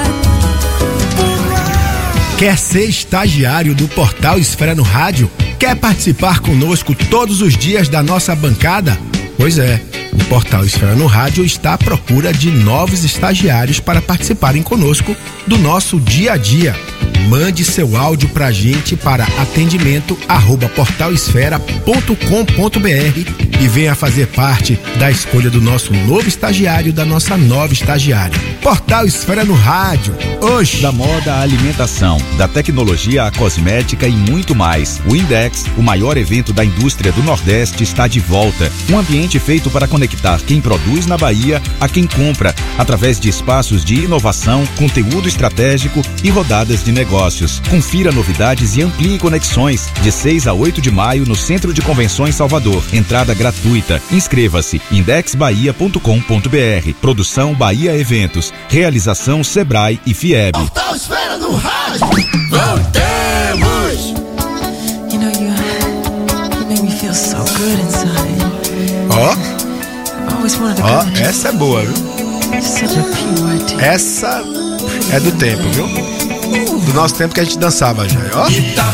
Quer ser estagiário do Portal Esfera no Rádio? Quer participar conosco todos os dias da nossa bancada? Pois é, o Portal Esfera no Rádio está à procura de novos estagiários para participarem conosco do nosso dia a dia. Mande seu áudio pra gente para atendimento arroba portal esfera ponto com ponto br e venha fazer parte da escolha do nosso novo estagiário, da nossa nova estagiária. Portal Esfera no Rádio, hoje. Da moda à alimentação, da tecnologia à cosmética e muito mais. O Index, o maior evento da indústria do Nordeste, está de volta. Um ambiente feito para conectar quem produz na Bahia a quem compra, através de espaços de inovação, conteúdo estratégico e rodadas de negócios. Confira novidades e amplie conexões. De seis a oito de maio no Centro de Convenções Salvador. Entrada gratuita. Inscreva-se. index bahia ponto com ponto br. Produção Bahia Eventos. Realização Sebrae e Fieb. Portal Esfera no Rádio. Voltemos! You know, you, you make me feel so good inside. Ó, I always wanted to ó, come and essa é boa, viu? such a purity. Essa é do tempo, viu? Do nosso tempo que a gente dançava já, ó.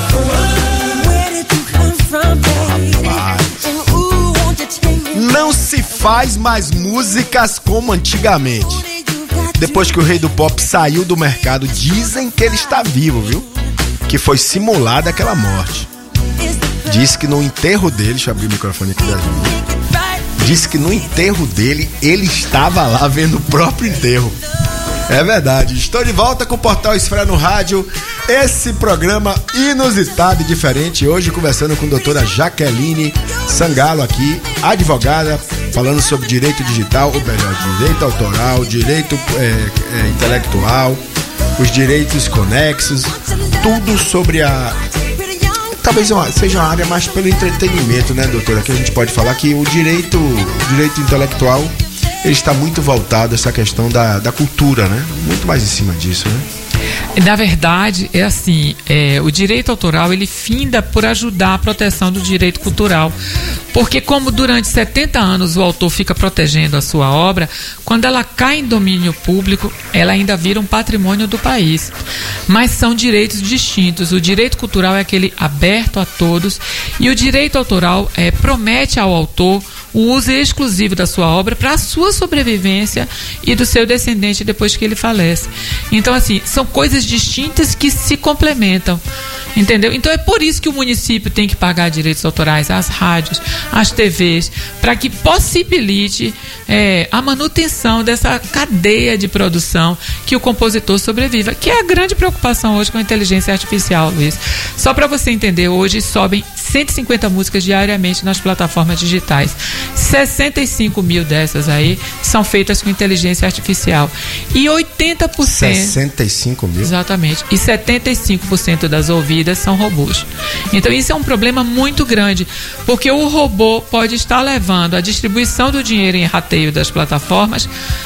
Não se faz mais músicas como antigamente. Depois que o rei do pop saiu do mercado, dizem que ele está vivo, viu? Que foi simulada aquela morte. Diz que no enterro dele, deixa eu abrir o microfone aqui da gente. Diz que no enterro dele, ele estava lá vendo o próprio enterro. É verdade. Estou de volta com o Portal Esfera no Rádio. Esse programa inusitado e diferente. Hoje conversando com a doutora Jaqueline Sangalo aqui, advogada, falando sobre direito digital, ou melhor, direito autoral, direito é, é, intelectual, os direitos conexos, tudo sobre a... Talvez uma, seja uma área mais pelo entretenimento, né, doutora? Que a gente pode falar que o direito, o direito intelectual, ele está muito voltado a essa questão da, da cultura, né? Muito mais em cima disso, né? Na verdade, é assim, é, o direito autoral, ele finda por ajudar a proteção do direito cultural. Porque como durante setenta anos o autor fica protegendo a sua obra, quando ela cai em domínio público, ela ainda vira um patrimônio do país. Mas são direitos distintos. O direito cultural é aquele aberto a todos e o direito autoral é, promete ao autor o uso exclusivo da sua obra para a sua sobrevivência e do seu descendente depois que ele falece. Então, assim, são coisas distintas que se complementam. Entendeu? Então é por isso que o município tem que pagar direitos autorais às rádios, às T Vs, para que possibilite é, a manutenção dessa cadeia de produção que o compositor sobreviva, que é a grande preocupação hoje com a inteligência artificial, Luiz. Só para você entender, hoje sobem cento e cinquenta músicas diariamente nas plataformas digitais. sessenta e cinco mil dessas aí são feitas com inteligência artificial. E oitenta por cento... sessenta e cinco mil? Exatamente. E setenta e cinco por cento das ouvidas são robôs. Então isso é um problema muito grande, porque o robô pode estar levando a distribuição do dinheiro em rateio das plataformas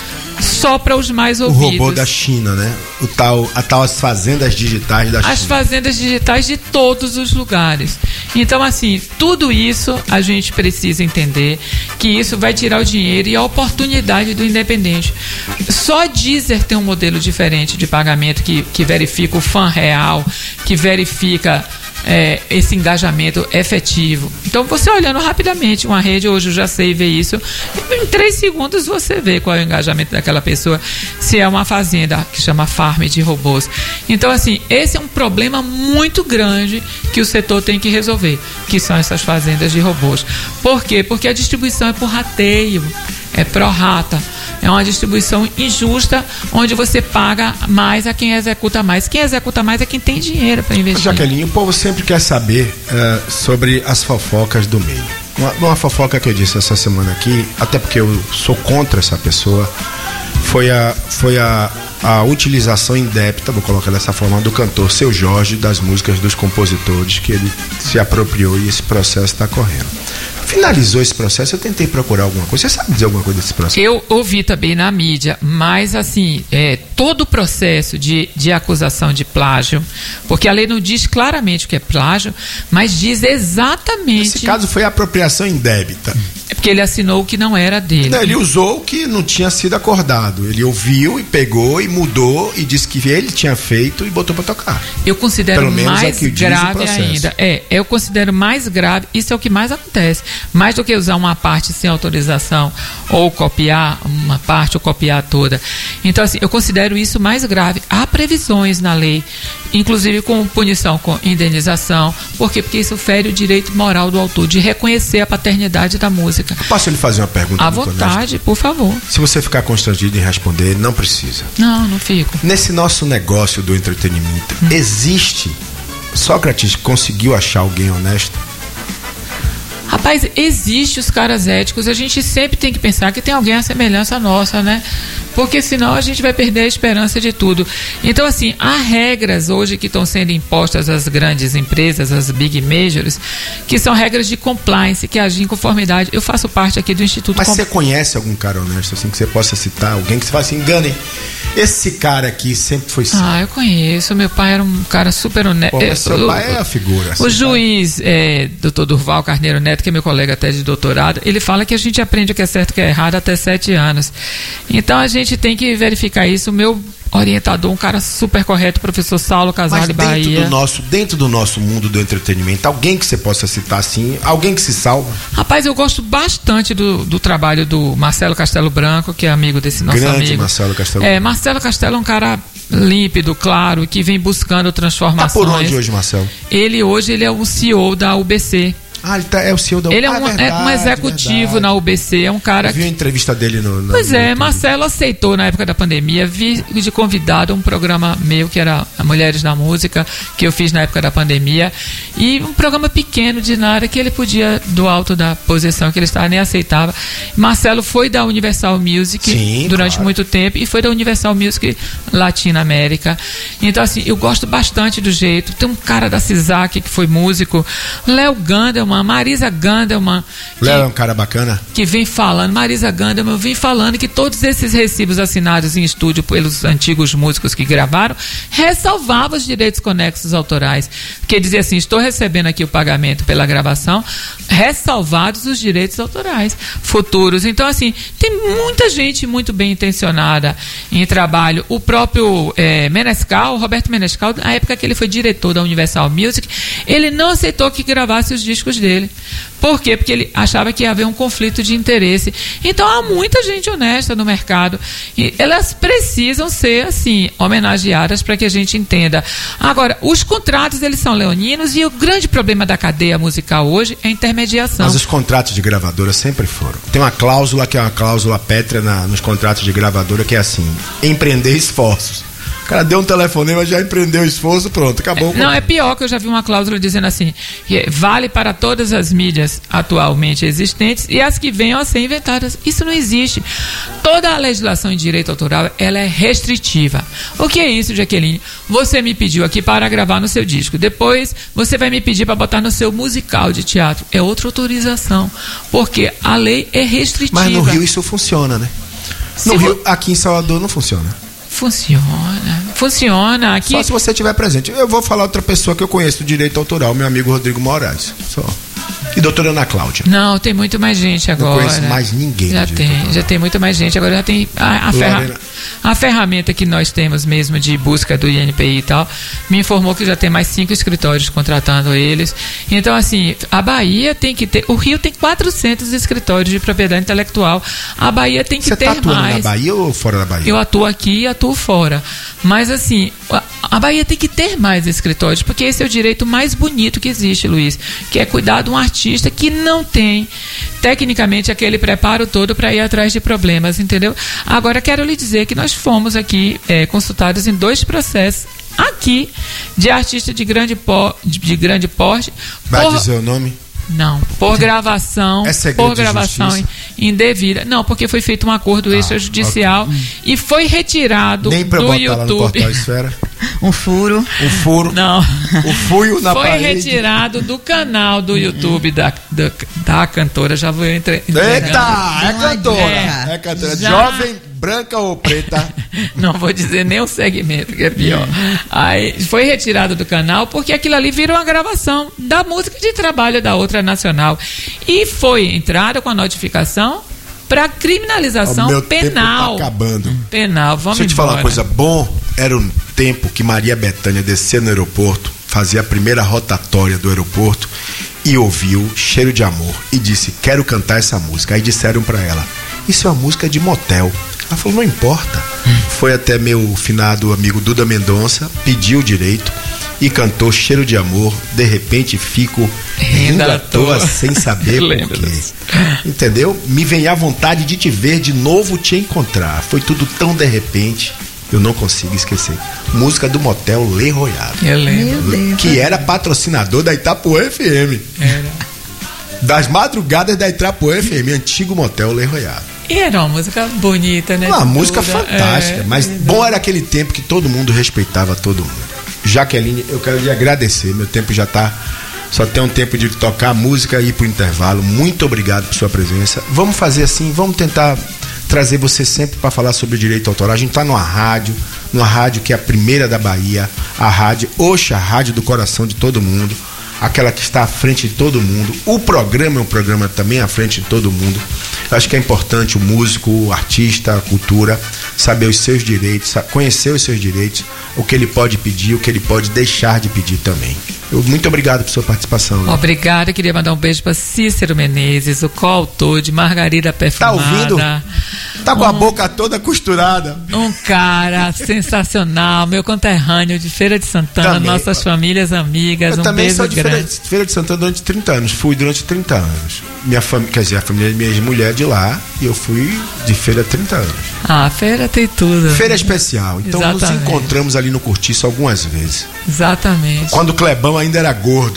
só para os mais ouvidos. O robô da China, né? O tal, a tal as fazendas digitais da China. As fazendas digitais de todos os lugares. Então, assim, tudo isso a gente precisa entender que isso vai tirar o dinheiro e a oportunidade do independente. Só a Deezer tem um modelo diferente de pagamento que, que verifica o fã real, que verifica É, esse engajamento efetivo. Então, você olhando rapidamente uma rede, hoje eu já sei ver isso, em três segundos você vê qual é o engajamento daquela pessoa, se é uma fazenda que chama farm de robôs. Então, assim, esse é um problema muito grande que o setor tem que resolver, que são essas fazendas de robôs. Por quê? Porque a distribuição é por rateio, é pro rata. É uma distribuição injusta, onde você paga mais a quem executa mais. Quem executa mais é quem tem dinheiro para investir. Jaqueline, o povo sempre quer saber uh, sobre as fofocas do meio. Uma, uma fofoca que eu disse essa semana aqui, até porque eu sou contra essa pessoa, foi a, foi a, a utilização indébita, vou colocar dessa forma, do cantor Seu Jorge, das músicas dos compositores, que ele se apropriou e esse processo está correndo. Finalizou esse processo, eu tentei procurar alguma coisa. Você sabe dizer alguma coisa desse processo? Eu ouvi também na mídia, mas assim, é, todo o processo de, de acusação de plágio, porque a lei não diz claramente o que é plágio, mas diz exatamente... Esse caso foi apropriação indébita. É porque ele assinou o que não era dele. Não, ele usou o que não tinha sido acordado. Ele ouviu e pegou e mudou e disse que ele tinha feito e botou para tocar. Eu considero Pelo menos mais é o que diz o grave processo. ainda. É, eu considero mais grave, isso é o que mais acontece. Mais do que usar uma parte sem autorização, ou copiar uma parte ou copiar toda. Então, assim, eu considero isso mais grave. Há previsões na lei, inclusive com punição, com indenização. Por quê? Porque isso fere o direito moral do autor de reconhecer a paternidade da música. Posso lhe fazer uma pergunta? À vontade, por favor. Se você ficar constrangido em responder, não precisa. Não, não fico. Nesse nosso negócio do entretenimento, hum. existe... Sócrates conseguiu achar alguém honesto? Rapaz, existe os caras éticos, a gente sempre tem que pensar que tem alguém à semelhança nossa, né? Porque senão a gente vai perder a esperança de tudo. Então, assim, há regras hoje que estão sendo impostas às grandes empresas, às big majors, que são regras de compliance, que agem em conformidade. Eu faço parte aqui do Instituto... Mas você conhece algum cara honesto, assim, que você possa citar? Alguém que você fala assim, enganem, esse cara aqui sempre foi assim. Ah, eu conheço, meu pai era um cara super honesto. Pô, mas seu pai é a figura. O juiz, é, doutor Durval Carneiro Neto, que é meu colega até de doutorado, ele fala que a gente aprende o que é certo e o que é errado até sete anos. Então a gente tem que verificar isso. O meu orientador, um cara super correto, professor Saulo Casale Bahia. Dentro do nosso, dentro do nosso mundo do entretenimento, alguém que você possa citar assim, alguém que se salva? Rapaz, eu gosto bastante do, do trabalho do Marcelo Castelo Branco, que é amigo desse nosso Grande amigo. Marcelo Castelo É, Branco. Marcelo Castelo é um cara límpido, claro, que vem buscando transformações. Tá por onde hoje, Marcelo? Ele hoje ele é o C E O da U B C. Ah, ele tá, é o C E O da U B C. Ele é um, ah, verdade, é um executivo verdade. na U B C, é um cara... Eu vi a entrevista dele no... no pois no é, YouTube. Marcelo aceitou na época da pandemia, vi de convidado um programa meu, que era Mulheres na Música, que eu fiz na época da pandemia, e um programa pequeno de nada, que ele podia, do alto da posição que ele estava, nem aceitava. Marcelo foi da Universal Music Sim, durante claro. muito tempo, e foi da Universal Music Latina América. Então, assim, eu gosto bastante do jeito. Tem um cara da CISAC que foi músico, Léo Gandelman, Marisa Gandelman. Léo é um cara bacana. Que vem falando, Marisa Gandelman vem falando que todos esses recibos assinados em estúdio pelos antigos músicos que gravaram ressalvavam os direitos conexos autorais. Porque dizia assim, estou recebendo aqui o pagamento pela gravação, ressalvados os direitos autorais futuros. Então, assim, tem muita gente muito bem intencionada em trabalho. O próprio é, Menescal, Roberto Menescal, na época que ele foi diretor da Universal Music, ele não aceitou que gravasse os discos dele. dele. Por quê? Porque ele achava que ia haver um conflito de interesse. Então há muita gente honesta no mercado e elas precisam ser assim homenageadas para que a gente entenda. Agora, os contratos eles são leoninos e o grande problema da cadeia musical hoje é a intermediação. Mas os contratos de gravadora sempre foram. Tem uma cláusula que é uma cláusula pétrea na, nos contratos de gravadora que é assim: empreender esforços. O cara deu um telefonema, já empreendeu esforço, pronto, acabou. Não, é pior, que eu já vi uma cláusula dizendo assim, que vale para todas as mídias atualmente existentes e as que venham a ser inventadas. Isso não existe. Toda a legislação em direito autoral, ela é restritiva. O que é isso, Jaqueline? Você me pediu aqui para gravar no seu disco. Depois, você vai me pedir para botar no seu musical de teatro. É outra autorização. Porque a lei é restritiva. Mas no Rio isso funciona, né? No Rio, aqui em Salvador não funciona. Funciona, funciona. Aqui... Só se você estiver presente. Eu vou falar outra pessoa que eu conheço do direito autoral, meu amigo Rodrigo Moraes. Só. E doutora Ana Cláudia. Não, tem muito mais gente agora. Não conheço mais ninguém. Já tem, autoral. já tem muito mais gente. Agora já tem a, a, ferra... a ferramenta que nós temos mesmo de busca do I N P I e tal, me informou que já tem mais cinco escritórios contratando eles. Então, assim, a Bahia tem que ter... O Rio tem quatrocentos escritórios de propriedade intelectual. A Bahia tem que Você ter tá atuando mais. na Bahia ou fora da Bahia? Eu atuo aqui e atuo fora. Mas, assim, a, a Bahia tem que ter mais escritórios, porque esse é o direito mais bonito que existe, Luiz, que é cuidar de um artista que não tem tecnicamente aquele preparo todo para ir atrás de problemas, entendeu? Agora quero lhe dizer que nós fomos aqui é, consultados em dois processos aqui de artista de grande, por, de, de grande porte. Vai por, dizer o nome? Não, por gravação, é segredo por gravação de indevida. Não, porque foi feito um acordo ah, extrajudicial okay. e foi retirado Nem pra do botar YouTube. Lá no Portal Esfera. Um furo. Um furo. Não. O fio na Foi parede. retirado do canal do YouTube da, da, da cantora. Já vou entre, Eita, é cantora. É, é cantora. Já... Jovem, branca ou preta? Não vou dizer nem o segmento, que é pior. Aí foi retirado do canal porque aquilo ali virou uma gravação da música de trabalho da outra nacional. E foi entrada com a notificação para criminalização o meu penal. Tempo tá acabando. Penal, vamos Deixa eu te embora. falar uma coisa. Bom era o tempo que Maria Bethânia descia no aeroporto, fazia a primeira rotatória do aeroporto e ouviu Cheiro de Amor e disse: quero cantar essa música. Aí disseram para ela: isso é uma música de motel. Ela falou: não importa. Hum. Foi até meu finado amigo Duda Mendonça, pediu o direito e cantou Cheiro de Amor. De repente fico rindo à toa sem saber por quê. Entendeu? Me vem a vontade de te ver de novo, te encontrar. Foi tudo tão de repente, eu não consigo esquecer. Música do motel Le Royale. Eu lembro. Que era patrocinador da Itapuã F M. Era. Das madrugadas da Itapuã F M, antigo motel Le Royale. E era uma música bonita, né? Uma música fantástica, é, mas é bom era aquele tempo que todo mundo respeitava todo mundo. Jaqueline, eu quero lhe agradecer, meu tempo já tá, só tem um tempo de tocar música e ir pro intervalo. Muito obrigado por sua presença. Vamos fazer assim, vamos tentar trazer você sempre para falar sobre o direito autoral. A gente tá numa rádio, numa rádio que é a primeira da Bahia, a rádio Oxa, a rádio do coração de todo mundo, aquela que está à frente de todo mundo. O programa é um programa também à frente de todo mundo. Eu acho que é importante o músico, o artista, a cultura, saber os seus direitos, conhecer os seus direitos, o que ele pode pedir, o que ele pode deixar de pedir também. Eu, muito obrigado por sua participação. Né? Obrigada, queria mandar um beijo para Cícero Menezes, o coautor de Margarida Perfumada. Tá ouvindo? Tá com um, a boca toda costurada. Um cara sensacional, meu conterrâneo de Feira de Santana, também, nossas famílias amigas, eu um também beijo sou de grande. Feira de, Feira de Santana durante trinta anos, fui durante trinta anos. Minha família, quer dizer, a família de minha mulher de lá, e eu fui de feira há trinta anos. Ah, feira tem tudo. Feira especial, então exatamente. Nos encontramos ali no Cortiço algumas vezes. Exatamente. Quando o Clebão ainda era gordo.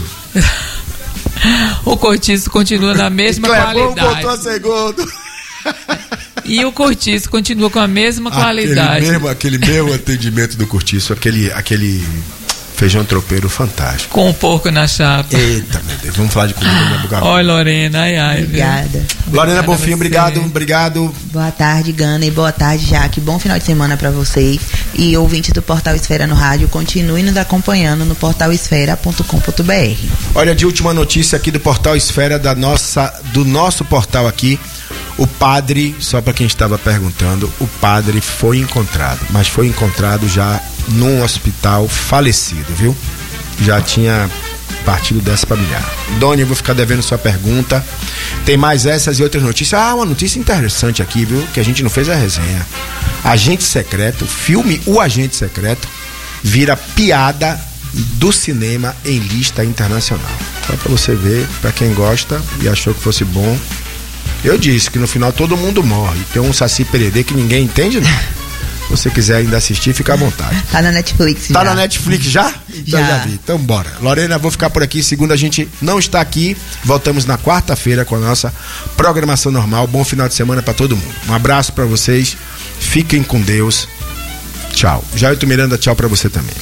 O Cortiço continua na mesma Clebão qualidade. Clebão voltou a ser gordo. E o Cortiço continua com a mesma aquele qualidade. Mesmo, aquele mesmo atendimento do Cortiço, aquele, aquele feijão tropeiro fantástico. Com um porco na chapa. Eita, meu Deus, vamos falar de comida. Ah, Oi, Lorena, ai, ai. Obrigada. Lorena Bonfim, obrigado, obrigado. Boa tarde, Gana, e boa tarde, Jaque. Bom final de semana para vocês. E ouvintes do Portal Esfera no Rádio, continue nos acompanhando no portal esfera ponto com ponto b r. Olha, de última notícia aqui do Portal Esfera, da nossa, do nosso portal aqui. O padre, só para quem estava perguntando, o padre foi encontrado, mas foi encontrado já num hospital falecido, viu? Já tinha partido dessa familiar. Doni, eu vou ficar devendo sua pergunta. Tem mais essas e outras notícias. Ah, uma notícia interessante aqui, viu? Que a gente não fez a resenha. Agente Secreto, filme O Agente Secreto, vira piada do cinema em lista internacional. Só pra você ver, pra quem gosta e achou que fosse bom. Eu disse que no final todo mundo morre. Tem um Saci Pererê que ninguém entende, não. Se você quiser ainda assistir, fica à vontade. Tá na Netflix Tá já. na Netflix já? Então Já. já vi. Então bora. Lorena, vou ficar por aqui. Segunda a gente não está aqui. Voltamos na quarta-feira com a nossa programação normal. Bom final de semana pra todo mundo. Um abraço pra vocês. Fiquem com Deus. Tchau. Jailton Miranda, tchau pra você também.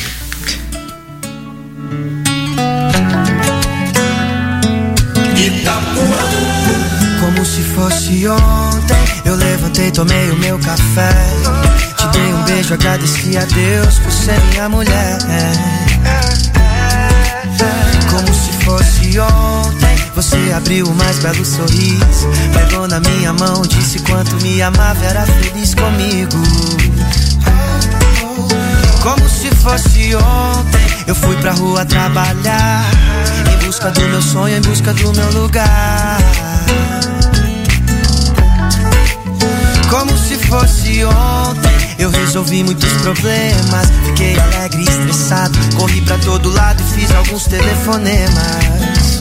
Como se fosse ontem, eu levantei, tomei o meu café, te dei um beijo, agradeci a Deus por ser minha mulher. Como se fosse ontem, você abriu o mais belo sorriso, pegou na minha mão, disse quanto me amava, era feliz comigo. Como se fosse ontem, eu fui pra rua trabalhar, em busca do meu sonho, em busca do meu lugar. Como se fosse ontem, eu resolvi muitos problemas, fiquei alegre e estressado, corri pra todo lado e fiz alguns telefonemas.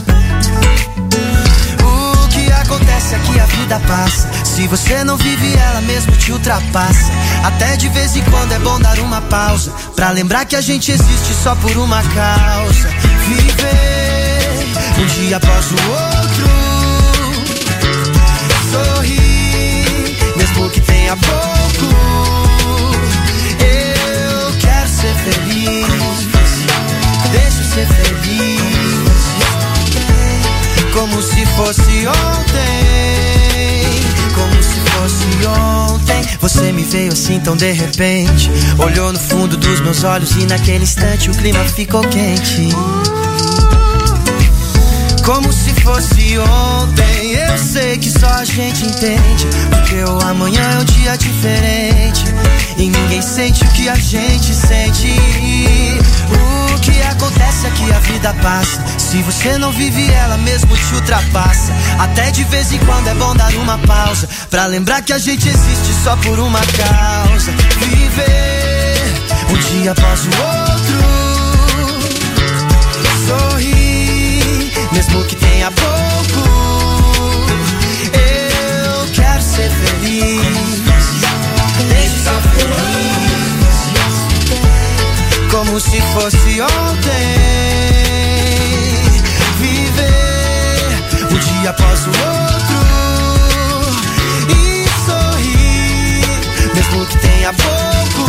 O que acontece é que a vida passa, se você não vive ela mesmo te ultrapassa. Até de vez em quando é bom dar uma pausa, pra lembrar que a gente existe só por uma causa. Viver um dia após o outro, sorrir mesmo que tenha pouco. Eu quero ser feliz, deixa eu ser feliz, como se fosse ontem, como se fosse ontem. Você me veio assim tão de repente, olhou no fundo dos meus olhos e naquele instante o clima ficou quente. Como se fosse ontem, eu sei que só a gente entende, porque o amanhã é um dia diferente e ninguém sente o que a gente sente. O que acontece é que a vida passa, se você não vive ela mesmo te ultrapassa. Até de vez em quando é bom dar uma pausa, pra lembrar que a gente existe só por uma causa. Viver um dia após o outro, sorrir mesmo que tenha pouco. Eu quero ser feliz, deixa eu ser feliz, como se fosse ontem. Viver um dia após o outro e sorrir mesmo que tenha pouco.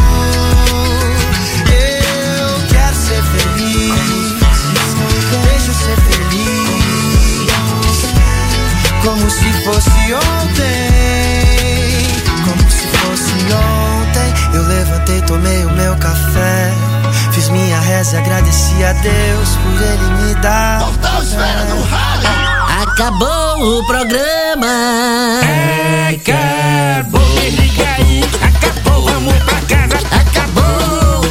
Eu quero ser feliz, deixa eu ser feliz, como se fosse ontem, como se fosse ontem. Eu levantei, tomei o meu café, fiz minha reza e agradeci a Deus por ele me dar. Portal Esfera no rádio. Acabou o programa. Acabou. Liga aí. Acabou, vamos pra casa. Acabou.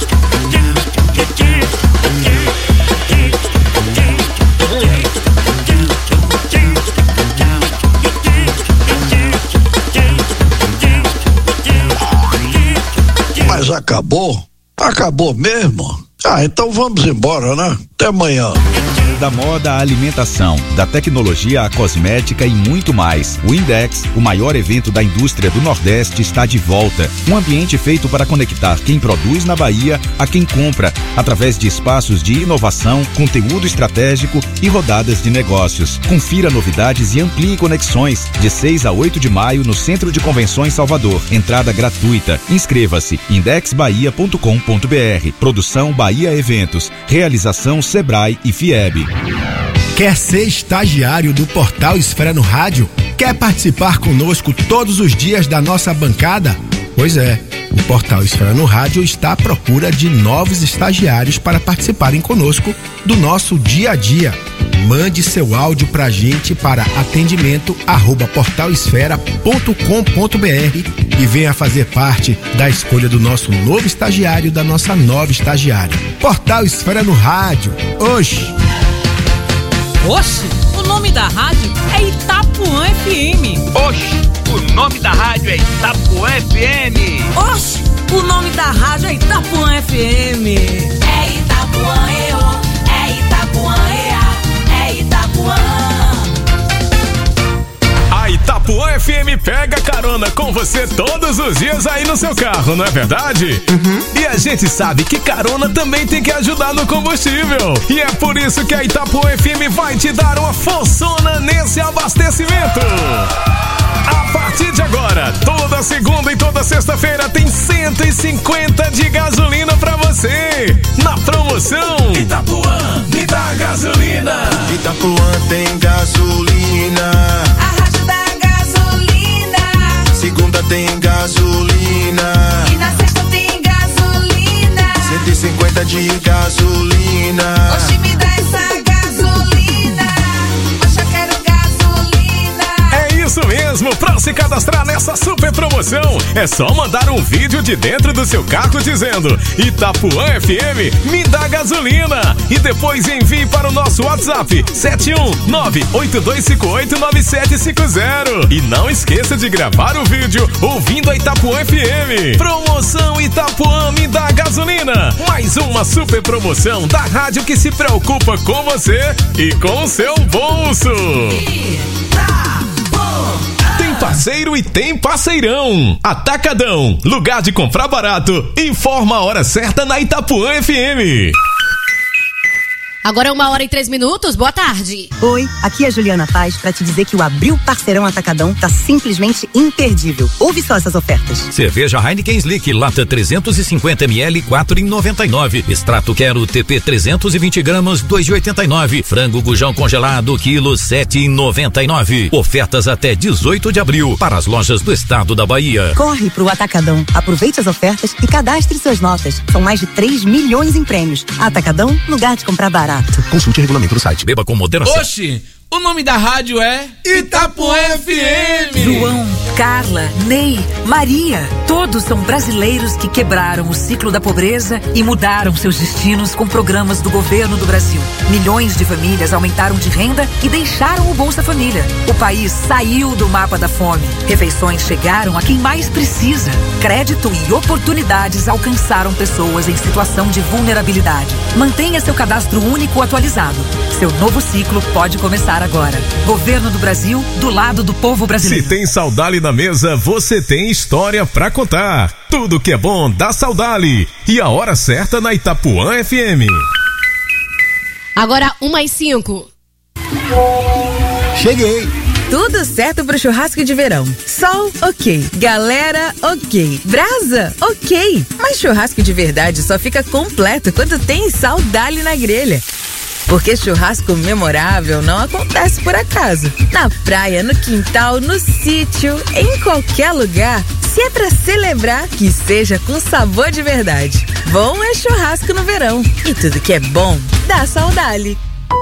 Mas acabou? Acabou mesmo? Ah, então vamos embora, né? Até amanhã. Da moda à alimentação, da tecnologia à cosmética e muito mais. O Index, o maior evento da indústria do Nordeste, está de volta. Um ambiente feito para conectar quem produz na Bahia a quem compra, através de espaços de inovação, conteúdo estratégico e rodadas de negócios. Confira novidades e amplie conexões. De seis a oito de maio no Centro de Convenções Salvador. Entrada gratuita. Inscreva-se. index bahia ponto com ponto br. Produção Bahia Eventos. Realização Sebrae e Fieb. Quer ser estagiário do Portal Esfera no Rádio? Quer participar conosco todos os dias da nossa bancada? Pois é, o Portal Esfera no Rádio está à procura de novos estagiários para participarem conosco do nosso dia a dia. Mande seu áudio pra gente para atendimento arroba portal esfera ponto com ponto br e venha fazer parte da escolha do nosso novo estagiário, da nossa nova estagiária. Portal Esfera no Rádio, hoje. Oxe, o nome da rádio é Itapuã F M. Oxe, o nome da rádio é Itapuã F M. Oxe, o nome da rádio é Itapuã F M. É Itapuã, eu, é Itapuã, ea, é Itapuã. A Itapuã F M pega carona com você todos os dias aí no seu carro, não é verdade? Uhum. E a gente sabe que carona também tem que ajudar no combustível. E é por isso que a Itapuã F M vai te dar uma forçona nesse abastecimento. A partir de agora, toda segunda e toda sexta-feira tem cento e cinquenta de gasolina pra você. Na promoção Itapuã, me dá gasolina. Itapuã tem gasolina. A rádio da gasolina. Segunda tem gasolina. E na sexta tem gasolina. cento e cinquenta de gasolina. Oxe, me dá essa gasolina. Oxe, eu quero gasolina. É isso mesmo, pra se cadastrar nessa super promoção, é só mandar um vídeo de dentro do seu carro dizendo Itapuã F M, me dá gasolina. E depois envie para o nosso WhatsApp sete um nove oito dois cinco oito nove sete cinco zero. E não esqueça de gravar o vídeo ouvindo a Itapuã F M. Promoção Itapuã, me dá gasolina. Mais uma super promoção da rádio que se preocupa com você e com o seu bolso. Tem parceiro e tem parceirão. Atacadão, lugar de comprar barato. Informa a hora certa na Itapuã F M. Agora é uma hora e três minutos, boa tarde. Oi, aqui é a Juliana Paz pra te dizer que o Abril Parceirão Atacadão tá simplesmente imperdível. Ouve só essas ofertas. Cerveja Heineken Slick, lata trezentos e cinquenta mililitros, quatro reais e noventa e nove. Extrato Quero T P trezentos e vinte gramas, dois reais e oitenta e nove. Frango Gujão congelado, quilo, sete reais e noventa e nove. Ofertas até dezoito de abril para as lojas do estado da Bahia. Corre pro Atacadão, aproveite as ofertas e cadastre suas notas. São mais de três milhões em prêmios. Atacadão, lugar de comprar barato. Consulte o regulamento no site. Beba com moderação. Oxi, o nome da rádio é Itapuã F M. João, Carla, Ney, Maria, todos são brasileiros que quebraram o ciclo da pobreza e mudaram seus destinos com programas do governo do Brasil. Milhões de famílias aumentaram de renda e deixaram o Bolsa Família. O país saiu do mapa da fome. Refeições chegaram a quem mais precisa. Crédito e oportunidades alcançaram pessoas em situação de vulnerabilidade. Mantenha seu cadastro único atualizado. Seu novo ciclo pode começar agora. Governo do Brasil, do lado do povo brasileiro. Se tem Saudale na mesa, você tem história pra contar. Tudo que é bom dá Saudale. E a hora certa na Itapuã F M. Agora uma e cinco. Cheguei. Tudo certo pro churrasco de verão. Sol, ok. Galera, ok. Brasa, ok. Mas churrasco de verdade só fica completo quando tem Saudale na grelha. Porque churrasco memorável não acontece por acaso. Na praia, no quintal, no sítio, em qualquer lugar. Se é pra celebrar, que seja com sabor de verdade. Bom é churrasco no verão. E tudo que é bom, dá Saudale.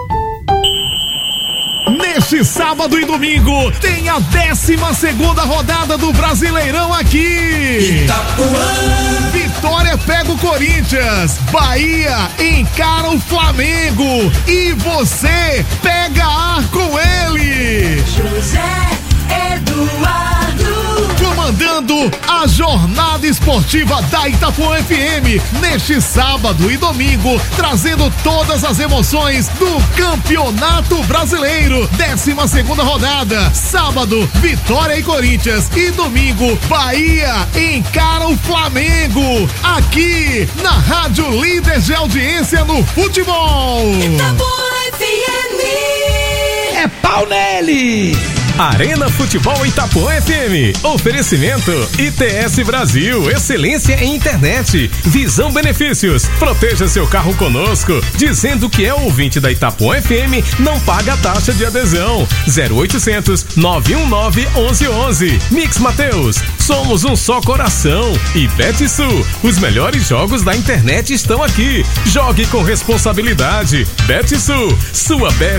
Neste sábado e domingo tem a décima segunda rodada do Brasileirão aqui. Itapuã. Vitória pega o Corinthians, Bahia encara o Flamengo e você pega ar com ele. José Eduardo. Comandando a jornada esportiva da Itapuã F M neste sábado e domingo, trazendo todas as emoções do Campeonato Brasileiro, décima segunda rodada. Sábado, Vitória e Corinthians, e domingo, Bahia encara o Flamengo, aqui na Rádio Líder de Audiência no Futebol. Itapuã F M. É pau nele! Arena Futebol Itapuã F M. Oferecimento I T S Brasil, excelência em internet. Visão Benefícios. Proteja seu carro conosco. Dizendo que é ouvinte da Itapuã F M, não paga taxa de adesão. zero oitocentos, nove um nove, onze onze. Mix Mateus. Somos um só coração. E Betsul. Os melhores jogos da internet estão aqui. Jogue com responsabilidade. Betsul. Sua Bet